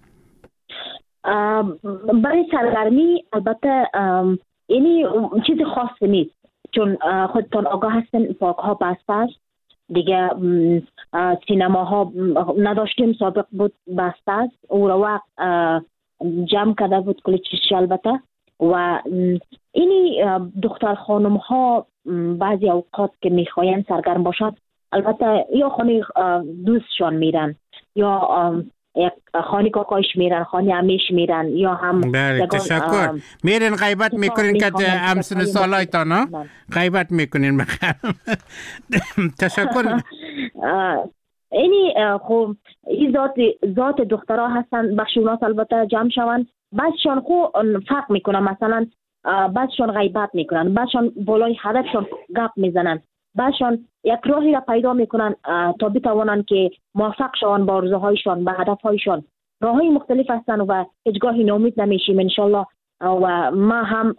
برای سرگرمی البته یعنی چیز خاصی نیست، چون خودتان آگاه هستن پارک ها بسته است دیگه، سینما ها نداشتیم سابق بود بسته است، او را وقت جمع کرده بود کلی چیزی البته. و اینی دختر خانم ها بعضی اوقات که میخواین سرگرم باشد البته یا خانه دوستشان میرن یا یک خانه کاکایش میرن، خانه امیش میرن یا هم بله تشکر میرن غیبت میکنین که همسن سالایتان ها غیبت میکنین بخیر. تشکر. اینی خب این ذات ذات دخترها هستن بخش اوناس البته جمع شون، بعضشان خب فرق میکنن، مثلا بعضشان غیبت میکنن، بعضشان بالای هدفشان گپ میزنن، بعضشان یک راهی را پیدا میکنن تا بتوانند که موفق شوند با آرزوهایشان به هدفهایشان. راههای مختلف هستند و هیچگاهی ناامید نمیشیم. انشالله و ما هم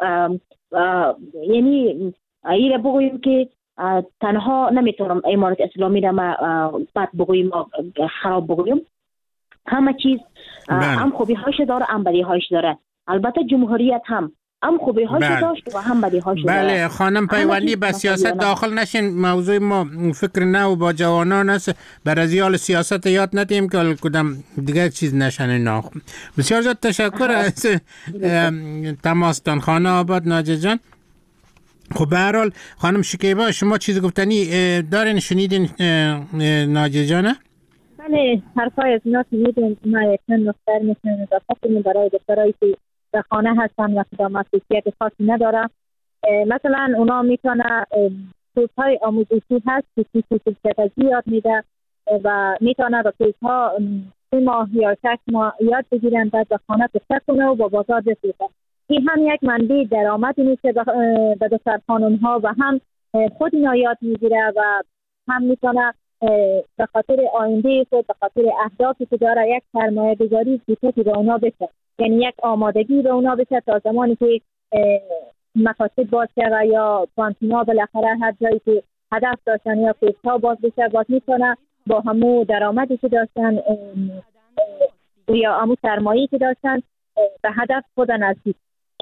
یعنی ایره بگوییم که تنها نمیتونم امارت اسلامی را ما بد بگوییم خراب بگوییم. همه چیز هم خوبی هاش داره هم بدی هاش داره. البته جمهوریت هم هم خوبی هاش داشت و هم بدی هاش داره. بله خانم پیوندی به سیاست داخل نشین. موضوع ما فکر نو با جوانان است. بر ازیال سیاست یاد ندیم که کدام دیگه چیز نشن اینا. بسیار زیاد تشکر از تماستان. خانه آباد ناجی جان. خب به هر حال خانم شکیبا شما چیز گفتنی دارین؟ شنیدین ناجی جانه؟ بله حرفای از اینا شنیدیم. ما یک نکته میتونیم اضافه کنیم برای دخترایی که در خانه هستن و کدام مسئولیت خاصی نداره. مثلا اونا میتونه کورس‌های آموزشی هست که فیزیک یاد میده و میتونه با کورس‌ها سه ماه یا شش ماه یاد بگیرن، بعد به خانه تشکر کنه و با بازار بفروشه. این هم یک منبع درآمدی میشه به دختر خانم‌ها و هم خود اینا یاد میگیره و هم میتونه به خاطر آینده خود، به خاطر اهدافی که داره، یک سرمایه گذاری کوچکی به اونا بشه، یعنی یک آمادگی به اونا بشه تا زمانی که مکاتب باشه و یا کانتینا بالاخره هر جایی که هدف داشتن یا کورس‌ها باز بشه، باز میتونه با همون درآمدی که داشتن یا همون سرمایه‌ای که داشتن به هدف خود نزدیک.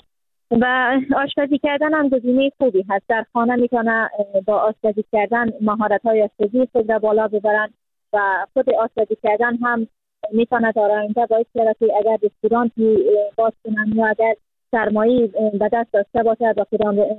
و آشپزی کردن هم گزینه خوبی هست. در خانه میتونه با آشپزی کردن مهارت‌های آشپزی خود را بالا ببرن و خود آشپزی کردن هم میتونه در آینده باعث بشه که اگر رستورانتی باز کنن یا اگر سرمایه به دست داشته باشه و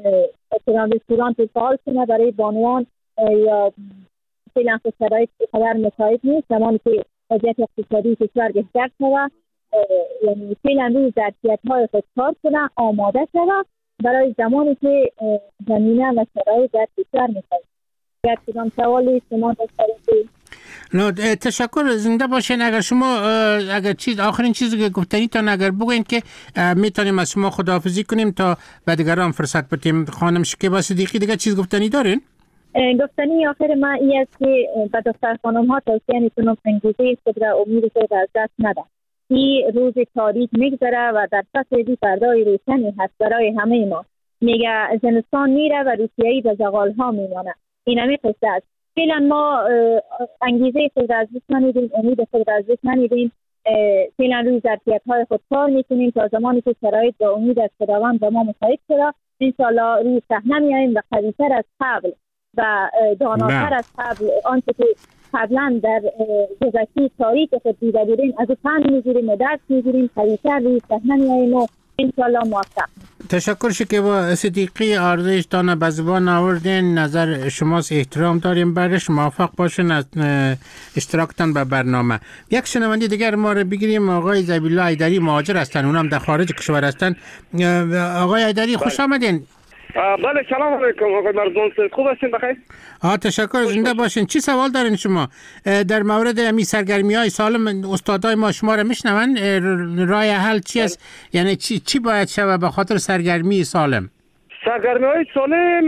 کدام رستورانتی فعال کنه برای بانوان یا فعلا شرایط خبر مساعد نیست، زمانی که وضعیت اقتصادی کشور بهتر شود، یعنی فعلا روی ظرفیت‌های خود کار کنه، آماده شود برای زمانی که زمینه و شرایط در کشور می‌خواد. اگر کدام سوالی شما داشتید؟ نه تشکر، زنده باشین. اگر شما اگر چیز آخرین چیزی که گفتنی تا اگر بگوین که میتونیم از شما خداحافظی کنیم تا به دیگران فرصت بدیم. خانم شکیبا صدیقی دیگه چیز گفتنی دارین؟ گفتنی آخر ما این است که به دختر خانم ها توصیه میکنم انگیزه خود را، امید خود را از دست ندن. این روز تاریک میگذره و در فصل دی فردای روشنی هست برای همه ما. میگه زمستان میره و روسیایی به زغال ها میمانه. این همی قصه است. فعلا ما انگیزه خود را از دست نمیدیم، امید خود را از دست نمیدیم. فعلا روی ظرفیت های خود کار میکنیم تا زمانی که شرایط و امید از خداوند به ما مساعد شده انشاءالله روی صحنه میاییم و قوی‌تر از قبل و داناتر از قبل آنچه که قبلا در گذشته تاریخ خود دیده بودیم از پند میگیریم و درس میگیریم، قوی‌تر روی صحنه میاییم و انشاءالله موفق. تشکر شکیبا صدیقی، آرزویتان به زبان آوردین، نظر شماست، احترام داریم برش. موفق باشین از اشتراکتان به برنامه. یک شنونده دیگر ما رو بگیریم. آقای زبیلا ایدری مهاجر هستن، اونم در خارج کشور هستن. آقای ایدری خوش آمدین. بله سلام علیکم آقای مرزون، خوب هستین؟ بخیر. آه تشکر، زنده باشین. چی سوال دارین شما در مورد امی سرگرمی های سالم؟ استادای ما شما رو میشنون. راه حل چی است؟ یعنی چی چی باید شود به خاطر سرگرمی سالم؟ سرگرمی های سالم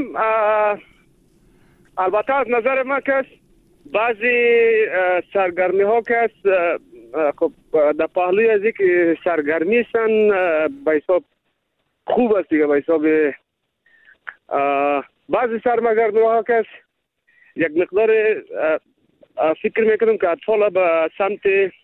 البته از نظر من که بعضی سرگرمی ها که خب در پهلوی از اینکه سرگرمی هستن به حساب خوب است دیگه. به حساب بعضی سرگرمی ها که یک مقدار فکر میکنم که اطفال به سمت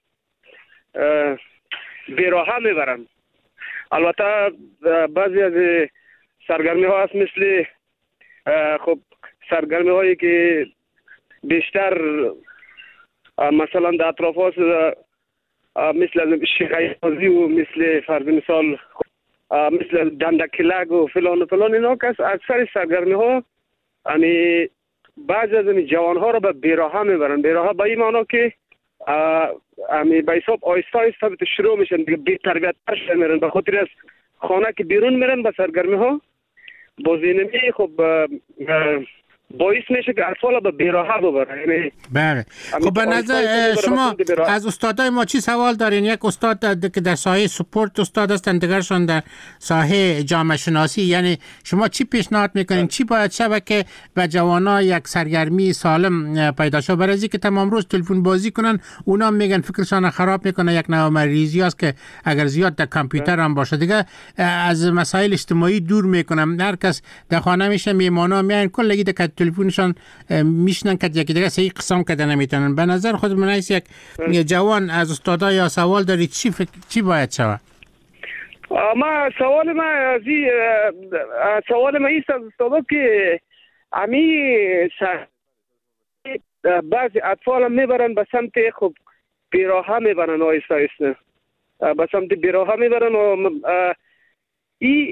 بیراهه میبرن. البته بعضی از سرگرمی ها هست مثل خب سرگرمی هایی که بیشتر مثلا در اطراف هاست مثل شیخایی و مثل فرض مثال مثل دندکلک و فلان و فلان اینا که اکثر سرگرمی ها یعنی بعضی از این جوان ها رو به بیراهه میبرن. بیراهه به این معنا که امی به حساب آیسته آیسته شروع میشن دیگه، بی تربیت تر میرن، به خاطر از خانه که بیرون میرن به سرگرمی ها بازینمی. خب باعث میشه که اطفال به بیراهه ببره. یعنی بله. خب به نظر شما از استادای ما چی سوال دارین؟ یک استاد که در ساحه سپورت استاد هستند، دیگرشون در ساحه جامعه شناسی، یعنی شما چی پیشنهاد میکنین؟ چی باید شود که به جوانا یک سرگرمی سالم پیدا شه؟ برای اینکه تمام روز تلفن بازی کنن، اونا میگن فکرشان خراب میکنه، یک نوع مریضی است که اگر زیاد در کامپیوتر هم باشه دیگه از مسائل اجتماعی دور میکنم. هر کس در خانه میشه، میمانا میان کلگی در تلفنشان میشنن که یکی دیگه صحیح قسم کردن نمیتونن. به نظر خود من است یک جوان از استادا یا سوال دارید چی فکر چی باید شود؟ ما سوال ما از سوال ما است از استادا که امی بعضی اطفال هم میبرن به سمت خب بیراهه میبرن، آیسته آیسته به سمت بیراهه میبرن و ای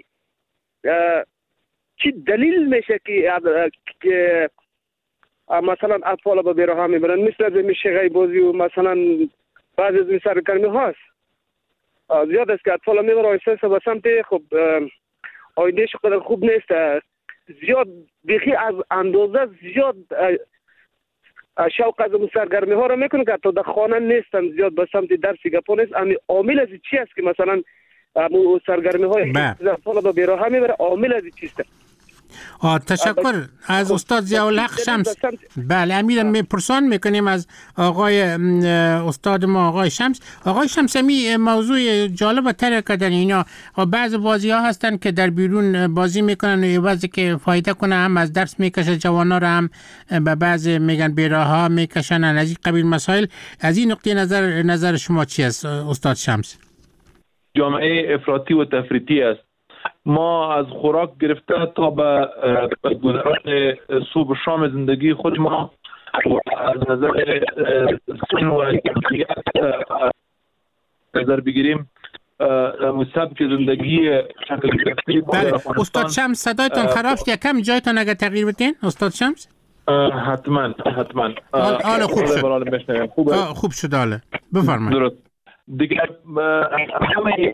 چی دلیل میشه که مثلا اطفال به بیراهه میبرن؟ مثل از میشه بازی و مثلا بعضی از این سرگرمی هاست زیاد است که اطفال میبرن آیسته به سمت خب آیدهش قدر خوب نیست، زیاد بیخی از اندازه زیاد شوق از سرگرمی ها رو میکنه که حتی در خانه نیستن، زیاد به سمت درسی گپا نیست. امی عامل از چی است که مثلا امو سرگرمی های اطفال به بیراهه میبره؟ عامل از چیست؟ آه تشکر از استاد ضیاءالحق شمس. بله امیرم میپرسان میکنیم از آقای استاد ما آقای شمس. آقای شمس می موضوع جالب تر کردن اینا. بعض بازی ها هستن که در بیرون بازی میکنن و بعضی که فایده کنه، هم از درس میکشه جوانا رو، هم به بعض میگن بیراها میکشن، از این قبیل مسائل. از این نقطه نظر نظر شما چی است استاد شمس؟ جامعه افراطی و تفریطی است. ما از خوراک گرفته تا به گذران صبح و شام زندگی خود ما از نظر سن و کیفیت نظر بگیریم سبک زندگی شکل گرفته. بله استاد شمس صدایتان خراب شد، یکم جایتان اگر تغییر بدین استاد شمس. حتما حتما حال خوب شد. خوب شد حاله بفرمایید. درست دیگه همه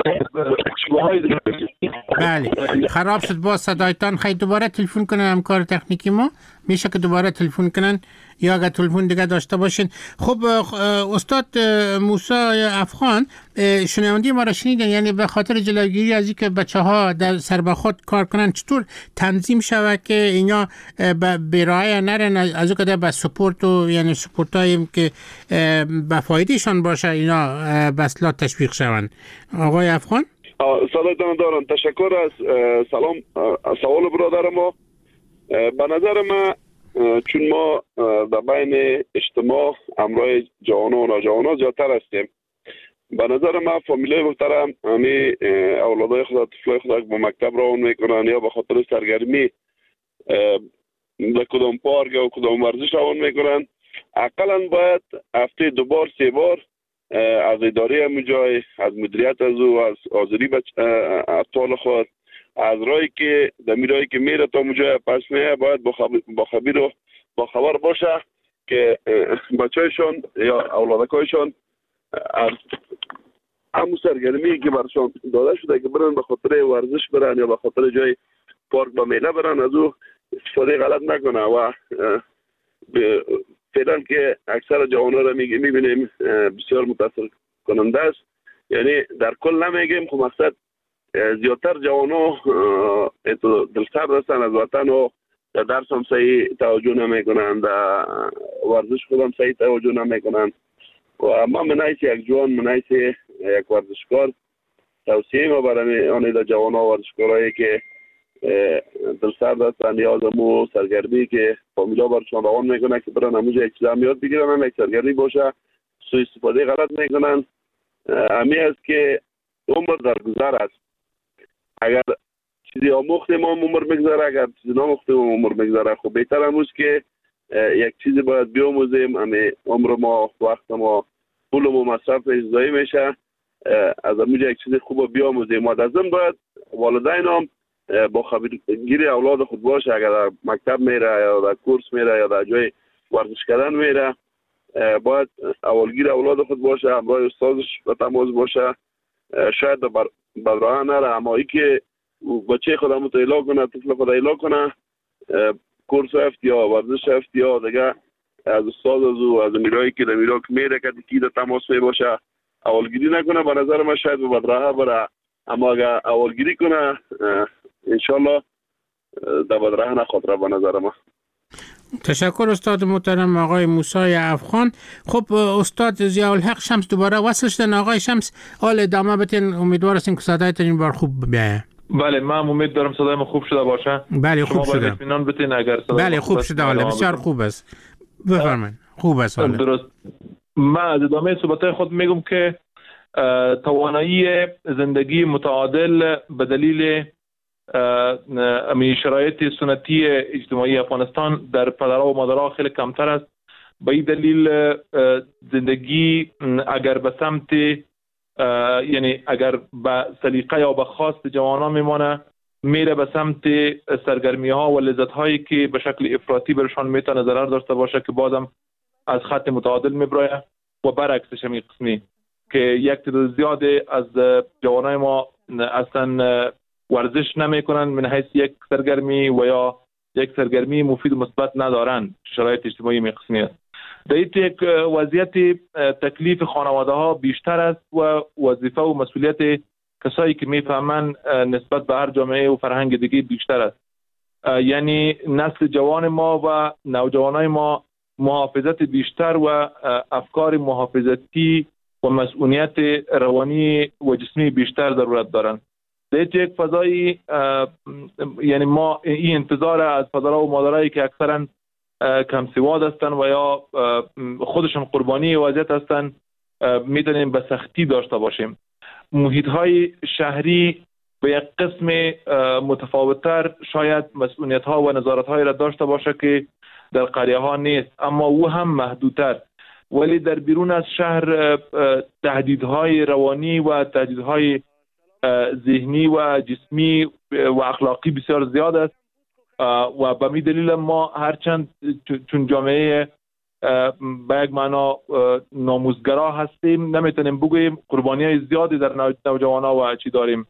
بله خراب شد با صدایتان. خیلی دوباره تلفن کنن همکار تکنیکی ما، میشه که دوباره تلفن کنن یا اگر تلفن دیگه داشته باشین. خب استاد موسی افغان شنوندی ما را شنیدن، یعنی به خاطر جلوگیری از اینکه بچه‌ها در سر به خود کار کنن چطور تنظیم شود که اینا به برای نرن، از اون به سپورت و یعنی سپورتایی که به فایدهشان باشه اینا به اصلاح تشویق شوند؟ آقای افغان سلام دارم. تشکر از سلام سوال برادر ما. به نظر ما چون ما در بین اجتماع همراه جوان و نوجوانان زیادتر هستیم، به نظر من فامیلای محترم همی اولادای خود طفلای خود با مکتب روان میکنن یا به خاطر سرگرمی به کدام پارک یا کدام ورزش روان میکنن، اقلا باید هفته دو بار سه بار از اداره همون جای، از مدیریت از او، از حاضری اطفال خود، از رایی که دمی رایی که میره تا اونجا پس میه باید با خبیر و با خبر باشه که بچه‌شان یا اولادکایشان از همون سرگرمی که برشان داده شده که برن به خاطر ورزش برن یا به خاطر جای پارک با میله برن از او استفاده غلط نکنه. و فعلا که اکثر جوانان را میبینیم بسیار متاثر کننده است. یعنی در کل نمیگیم خب مقصد زیادتر جوانان دلسرد هستن از وطن و در درس هم صحیح توجه نمیکنن، در ورزش خود هم صحیح توجه نمیکنن. و اما من حیث یک جوان، من حیث یک ورزشکار توصیه ما برای آن در جوانان و ورزشکارایی که دلسرد هستن نیاز مو سرگرمی که فامیلا برشان روان میکنه که برن همونجا یک چیز هم یاد بگیرن، هم یک سرگرمی باشه، سوء استفاده غلط میکنن. همی است که عمر در گذر است. اگر چیزی آموختیم هم عمر میگذره، اگر چیزی ناموختیم هم عمر میگذره. خب بهتر هم است که یک چیزی باید بیاموزیم، همی عمر ما، وقت ما، پول ما مصرف ضایع میشه، از همونجا یک چیز خوب بیاموزیم. و در ضمن باید والدین هم با خبرگیری اولاد خود باشه. اگر در مکتب میره یا در کورس میره یا در جای ورزش کردن میره، باید اولگیر اولاد خود باشه، همراه استادش به تماس باشه. شاید بر راه نره، اما ای که بچه خود همون ایلا کنه، طفل خود ایلا کنه، کورس افت یا ورزش افت یا دیگه از استاد از او از میرایی که در میرا که میره که دیگه در تماس می باشه اولگیری نکنه. به نظر من شاید به بدراه بره، اما اگر اولگیری کنه انشالله در بدراه نخاطره به نظر من. تشکر استاد محترم آقای موسی افغان. خب استاد ضیاءالحق شمس دوباره وصل شدن. آقای شمس حال ادامه بتین، امیدوار هستیم که صدایتون این بار خوب بیایه. بله من امید دارم صدایم خوب شده باشه. بله خوب شده. اطمینان بتین اگر صدای بله خوب شده، حالا بسیار خوب است. بفرمایید. خوب است حالا. درست. من از ادامه صحبت خود میگم که توانایی زندگی متعادل به دلیل امی شرایط سنتی اجتماعی افغانستان در پدرها و مادرها خیلی کمتر است. به این دلیل زندگی اگر به سمت یعنی اگر به سلیقه یا به خواست جوانان میمانه میره به سمت سرگرمی ها و لذت هایی که به شکل افراطی برشان میتونه ضرر داشته باشه که بازم از خط متعادل میبره و برعکسش همین قسمی که یک تعداد زیاد از جوانای ما اصلا ورزش نمیکنن من حیث یک سرگرمی و یا یک سرگرمی مفید و مثبت ندارن. شرایط اجتماعی می قسمی است. در این یک وضعیت تکلیف خانواده ها بیشتر است و وظیفه و مسئولیت کسایی که میفهمن نسبت به هر جامعه و فرهنگ دیگه بیشتر است. یعنی نسل جوان ما و نوجوانای ما محافظت بیشتر و افکار محافظتی و مسئولیت روانی و جسمی بیشتر ضرورت دارند. در یک فضایی یعنی ما این انتظار از پدرها و مادرایی که اکثرا کم سواد هستند و یا خودشون قربانی وضعیت هستند میتونیم به سختی داشته باشیم. محیط های شهری به یک قسم متفاوتتر شاید مسئولیت ها و نظارت های را داشته باشه که در قریه ها نیست، اما او هم محدودتر. ولی در بیرون از شهر تهدیدهای روانی و تهدیدهای ذهنی و جسمی و اخلاقی بسیار زیاد است و به می دلیل ما هرچند چون جامعه به یک معنا ناموزگرا هستیم نمیتونیم بگوییم قربانی های زیادی در نوجوانا و چی داریم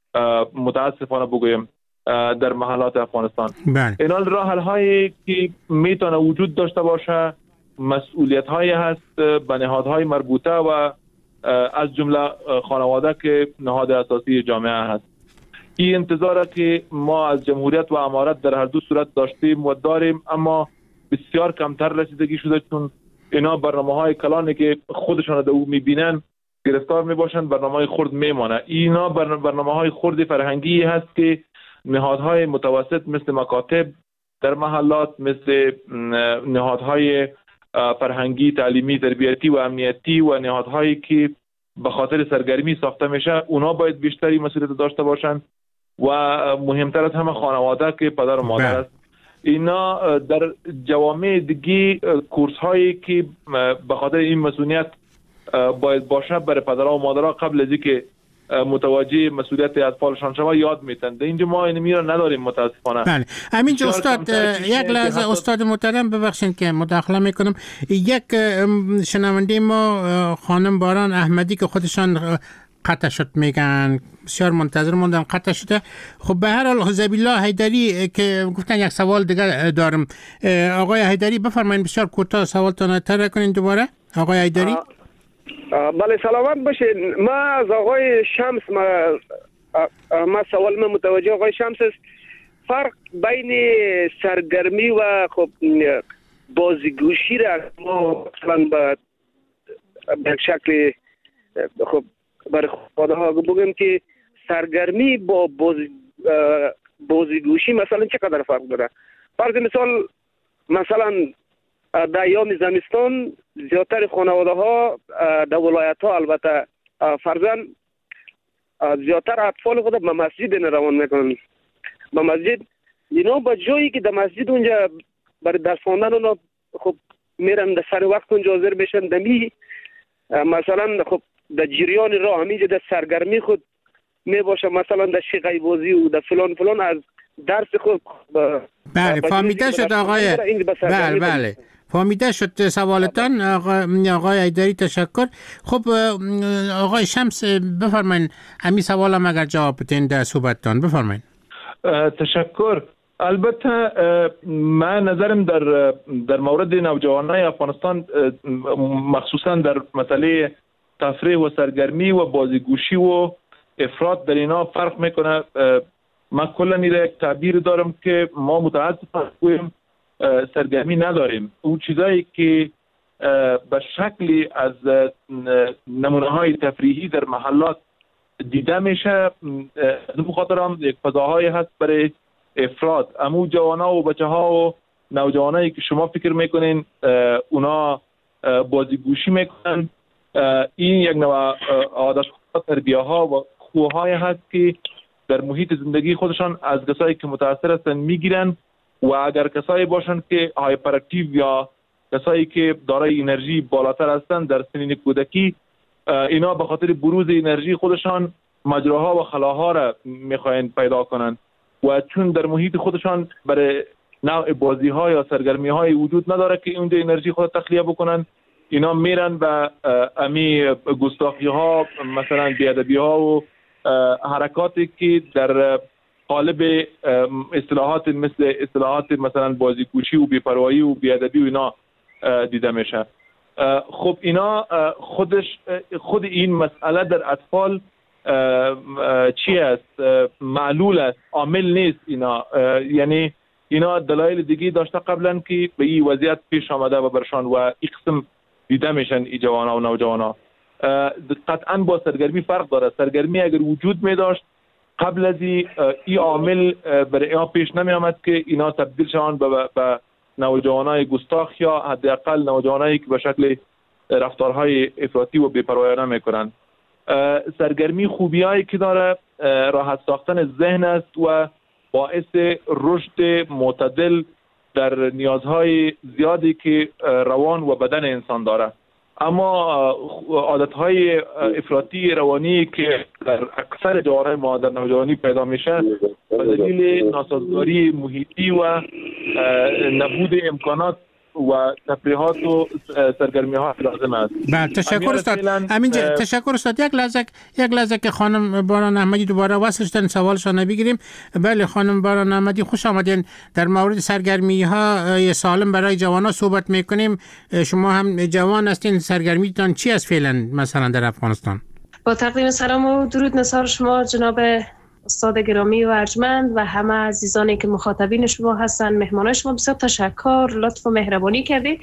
متاسفانه بگوییم در محلات افغانستان. اینا راه حل هایی که میتونه وجود داشته باشه مسئولیت هایی هست به نهادهای مربوطه و از جمله خانواده که نهاد اساسی جامعه هست. این انتظاره که ما از جمهوریت و امارت در هر دو صورت داشتیم و داریم، اما بسیار کمتر رسیدگی شده چون اینا برنامه های کلانی که خودشان در او میبینن گرفتار میباشن، برنامه های خرد میمانه. اینا برنامه های خرد فرهنگی هست که نهادهای متوسط مثل مکاتب در محلات، مثل نهادهای فرهنگی، تعلیمی، تربیتی و امنیتی و نهادهایی که به خاطر سرگرمی ساخته میشه اونا باید بیشتری مسئولیت داشته باشند و مهمتر از همه خانواده که پدر و مادر است. اینا در جوامع دیگه کورس هایی که به خاطر این مسئولیت باید باشه برای پدرها و مادرها قبل از اینکه متوجه مسئولیت اطفالشان شما یاد میتن. در اینجا ما این میرا نداریم متاسفانه. بله همینجا استاد یک لحظه استاد محترم ببخشید که مداخله میکنم. یک شنونده ما خانم باران احمدی که خودشان قطع شد میگن بسیار منتظر موندم قطع شده. خب به هر حال زبیلا حیدری که گفتن یک سوال دیگه دارم. آقای حیدری بفرمایید بسیار کوتاه سوالتون طرح کنین دوباره. آقای حیدری بله سلامت باشین. ما از آقای شمس ما, ما سوال من متوجه آقای شمس است. فرق بین سرگرمی و خب بازیگوشی را ما مثلا به یک شکل خب برای خودها بگیم که سرگرمی با بازی بازیگوشی مثلا چقدر فرق داره؟ فرض مثال مثلا در ایام زمستان زیادتر خانواده ها در ولایت ها البته فرضاً زیادتر اطفال خود به مسجد روان میکنن. به مسجد اینا با جایی که در مسجد اونجا برای درس خواندن اونا خب میرن در سر وقت اونجا حاضر میشن. دمی مثلا خب در جریان راه همینجا در سرگرمی خود میباشه مثلا در شیقای بازی و در فلان فلان از درس خود بله فهمیده شد آقای بله بله فهمیده شد سوالتان آقای آقای حیدری. تشکر. خب آقای شمس بفرمایید همین سوالم اگر جواب بدین در صحبتتان بفرمایید. تشکر. البته من نظرم در در مورد نوجوانای افغانستان مخصوصا در مسئله تفریح و سرگرمی و بازیگوشی و افراط در اینا فرق میکنه. من کلا یک تعبیر دارم که ما متاسفانه گویم سرگرمی نداریم. اون چیزایی که به شکلی از نمونه های تفریحی در محلات دیده میشه، از اون خاطر هم یک فضاهایی هست برای افراد. امو جوانا و بچه ها و نوجوانایی که شما فکر میکنین اونا بازیگوشی میکنن، این یک نوع عادت ها، تربیه ها و خوهای هست که در محیط زندگی خودشان از کسایی که متاثر هستن میگیرن و اگر کسایی باشن که هایپر اکتیو یا کسایی که دارای انرژی بالاتر هستن در سنین کودکی، اینا به خاطر بروز انرژی خودشان مجراها و خلاها را میخواین پیدا کنن و چون در محیط خودشان برای نوع بازی ها یا سرگرمی های وجود نداره که اونجا انرژی خود تخلیه بکنن، اینا میرن به امی گستاخی ها، مثلا بیادبی ها و حرکاتی که در قالب اصطلاحات مثل اصطلاحات مثلا بازیگوشی و بی‌پروایی و بیادبی و اینا دیده میشه. خب اینا خودش خود این مسئله در اطفال چی است؟ معلول است، عامل نیست. اینا یعنی اینا دلایل دیگه داشته قبلا که به این وضعیت پیش آمده و برشان و این قسم دیده میشن ای جوانا و نوجوانا. قطعا با سرگرمی فرق داره. سرگرمی اگر وجود می داشت قبل از این عامل برای اینا پیش نمی آمد که اینا تبدیل شوند به, به نوجوانای گستاخ یا حداقل نوجوانایی که به شکل رفتارهای افراطی و بی‌پروایانه میکنن. سرگرمی خوبیایی که داره راحت ساختن ذهن است و باعث رشد معتدل در نیازهای زیادی که روان و بدن انسان داره. اما عادتهای افراطی روانی که در اکثر جوانای ما در نوجوانی پیدا میشه به دلیل ناسازگاری محیطی و نبود امکانات و تفریحات و سرگرمی ها لازم است. بله تشکر استاد. همینجا تشکر استاد. یک لحظه یک لحظه که خانم باران احمدی دوباره وصل شدن سوالشان بگیریم. بله خانم باران احمدی خوش آمدین. در مورد سرگرمی های سالم برای جوانان صحبت میکنیم. شما هم جوان هستین، سرگرمیتان چی است فعلا مثلا در افغانستان؟ با تقدیم سلام و درود نثار شما جناب استاد گرامی و ارجمند و همه عزیزانی که مخاطبین شما هستن، مهمانان شما، بسیار تشکر، لطف و مهربانی کردید.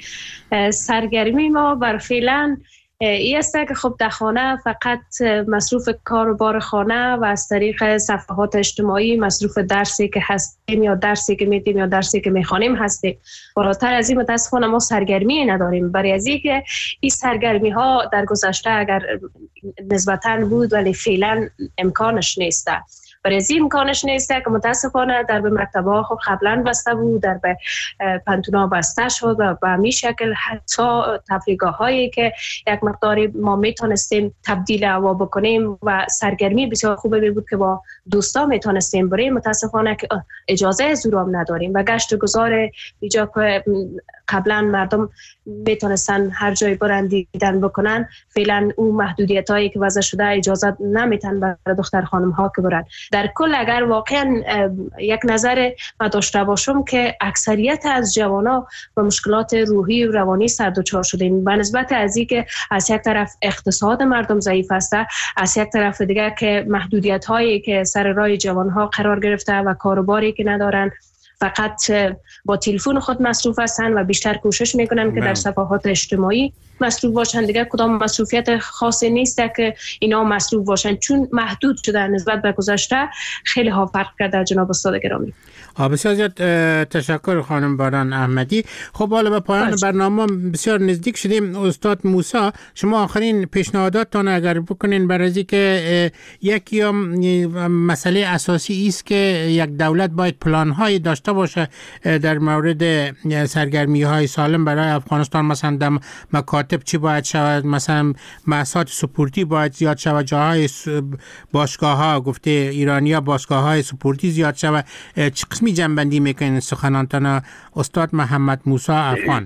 سرگرمی ما بر فعلا این است که خب در خانه فقط مصروف کار و بار خانه و از طریق صفحات اجتماعی مصروف درسی که هستیم یا درسی که میدیم یا درسی که میخوانیم هستیم. بالاتر از این متاسفانه ما سرگرمی نداریم. برای از این که این سرگرمی ها در گذشته اگر نسبتاً بود ولی فعلا امکانش نیست. برای از این امکانش نیست که متاسفانه در به مکتب ها خب قبلا بسته بود، در به پنتونا بسته شد و به همین شکل حتی تفریحگاه هایی که یک مقداری ما میتونستیم تبدیل هوا بکنیم و سرگرمی بسیار خوبه می بود که با دوستا میتونستیم بریم، متاسفانه که اجازه زورم نداریم و گشت و گذار اینجا که قبلا مردم میتونستن هر جای برن دیدن بکنن، فعلا اون محدودیت هایی که وضع شده اجازه نمیتن برای دختر خانم ها که برن. در کل اگر واقعا یک نظر ما داشته باشم که اکثریت از جوانا با مشکلات روحی و روانی سر دچار شدیم به نسبت از این که از یک طرف اقتصاد مردم ضعیف است، از یک طرف دیگر که محدودیت هایی که سر راه جوان ها قرار گرفته و کاروباری که ندارن، فقط با تلفن خود مصروف هستن و بیشتر کوشش میکنن که در صفحات اجتماعی مصروف باشن. دیگه کدام مصروفیت خاصی نیست که اینا مصروف باشن، چون محدود شده نسبت به گذشته خیلی ها فرق کرده. جناب استاد گرامی بسیار زیاد تشکر خانم باران احمدی. خب حالا به پایان باشه. برنامه بسیار نزدیک شدیم. استاد موسی شما آخرین پیشنهاداتتان اگر بکنین برای که یکی مسئله اساسی است که یک دولت باید پلان‌های داشته باشه در مورد سرگرمی‌های سالم برای افغانستان، مثلا در مکاتب چی باید شود، مثلا مؤسسات سپورتی باید زیاد شود، جاهای باشگاه‌ها گفته ایرانی‌ها باشگاه‌های سپورتی زیاد شود. چه قسمی جنبندی میکنین سخنانتان استاد محمد موسی افغان؟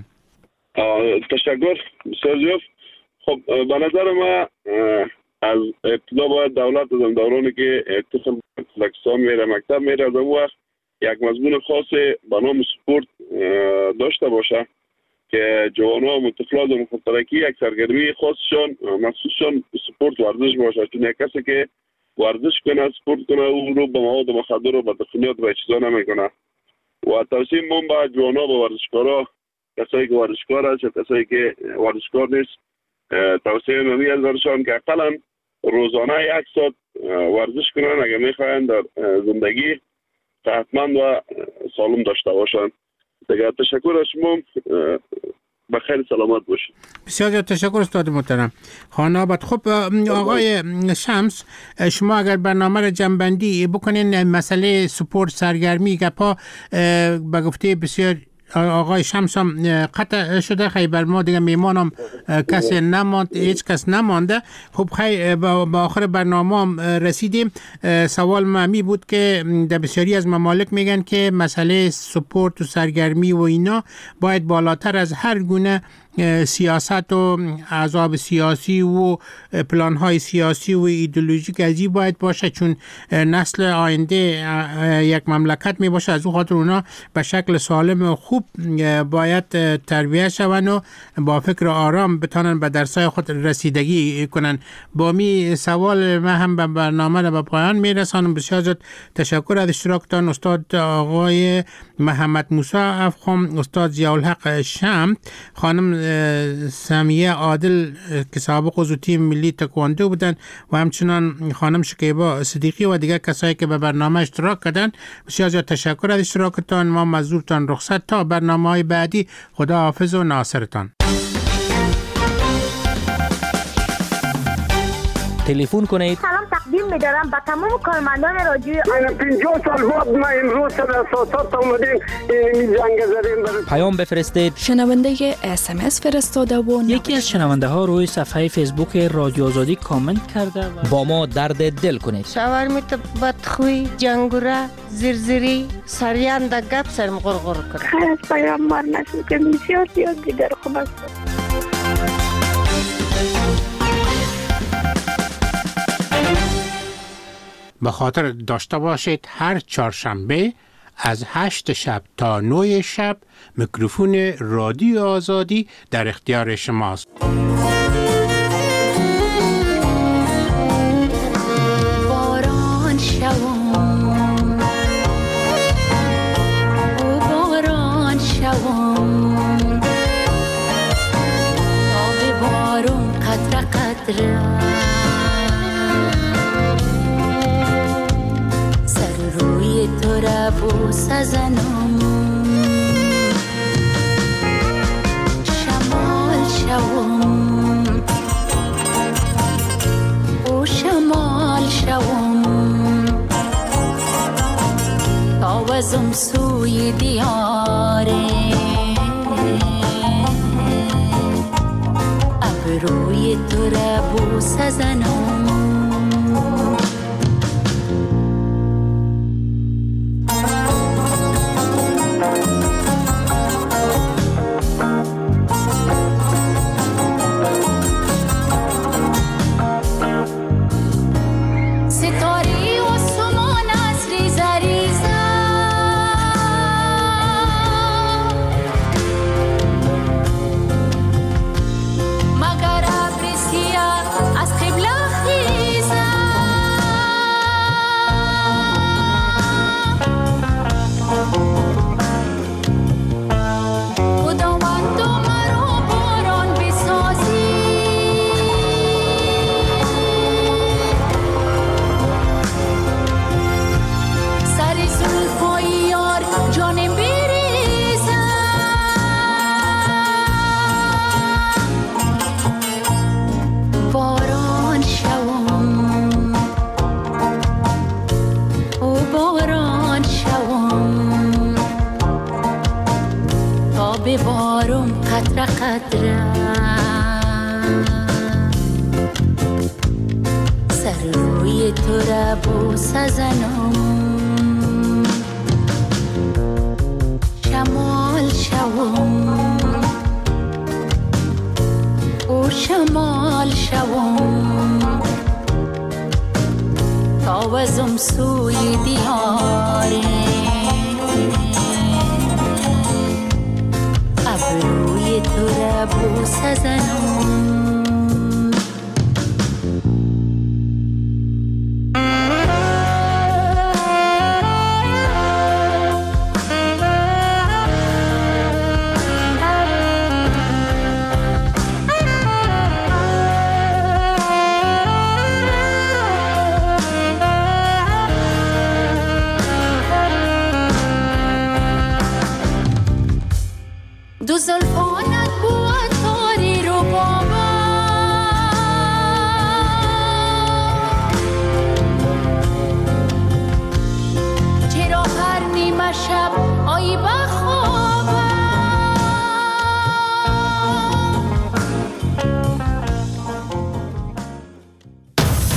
تشکر سرجف. خب به نظر ما از ابتدا باید دولت از دورانی که قسم لکسان میره مکتب میره از اون وقت یک مضمون خاص به نام سپورت داشته باشه که جوانان متفلاز و مخاطرکی یک سرگرمی خاصشان مخصوصشان سپورت ورزش باشه، چون یک کسی که ورزش کنه سپورت کنه او رو به مواد مخدر و بدخونیات و چیزا نمیکنه. و توصیه من به جوانان و ورزشکارا، کسایی که ورزشکار است و کسایی که ورزشکار نیست، توصیه من می‌ازشان که اقلا روزانه یک ساعت ورزش کنن اگر میخواین در زندگی صحتمند و سالم داشته باشن. دیگه تشکر از شما، بخیر سلامت باشید. بسیار زیاد تشکر استاد محترم. خانه آباد. خب آقای شمس، شما اگر برنامه را جنبندی بکنین مسئله سپورت سرگرمی گپا به گفته بسیار آقای شمس هم قطع شده، خیلی ما دیگه میمانم کسی نماند، هیچ کس نمانده. خب خیلی با آخر برنامه هم رسیدیم. سوال معمی بود که در بسیاری از ممالک میگن که مسئله سپورت و سرگرمی و اینا باید بالاتر از هر گونه سیاست و احزاب سیاسی و پلان‌های سیاسی و ایدئولوژیک ازی باید باشه، چون نسل آینده یک مملکت می باشه. از اون خاطر اونا به شکل سالم و خوب باید تربیت شون و با فکر آرام بتانن به درسای خود رسیدگی کنن. با می سوال من هم به برنامه را به پایان می رسانم. بسیار زیاد تشکر از اشتراکتان استاد آقای محمد موسی افخم، استاد ضیاءالحق شمس، خانم سمیه عادل که سابق عضو تیم ملی تکواندو بودن و همچنان خانم شکیبا صدیقی و دیگر کسایی که به برنامه اشتراک کردن. بسیار زیاد تشکر از اشتراکتان. ما مزورتان رخصت تا برنامه‌های بعدی. خدا حافظ و ناصرتان. تلفن کنید. سلام تقدیم می‌دارم به تمام کارمندان رادیو. من پنجاه سال بعد ما امروز در اساسات اومدیم این جنگ زدیم. پیام بفرستید. شنونده اس ام اس فرستاده و یکی از شنونده ها روی صفحه فیسبوک رادیو آزادی کامنت کرده و با ما درد دل کنید. شاورمیت بدخوی، جنگوره، زرزری، سریان دا گپ سرم غرغر کرد. خیر از پیامبر نشد که بسیار زیاد دیگر خوب است. به خاطر داشته باشید هر چهارشنبه از هشت شب تا نه شب میکروفون رادیو آزادی در اختیار شماست. باران شوم او باران شوم آب بارون قطره قطره تو را بوس زنم شمال شوم او شمال شوم تاوزم سوی دیاره ابروی تو را بوس زنم ببارم قطره قطره سر روی تو را بوس زنم شمال شوم او شمال شوم تاوزم سوی دیاره بوسه زنم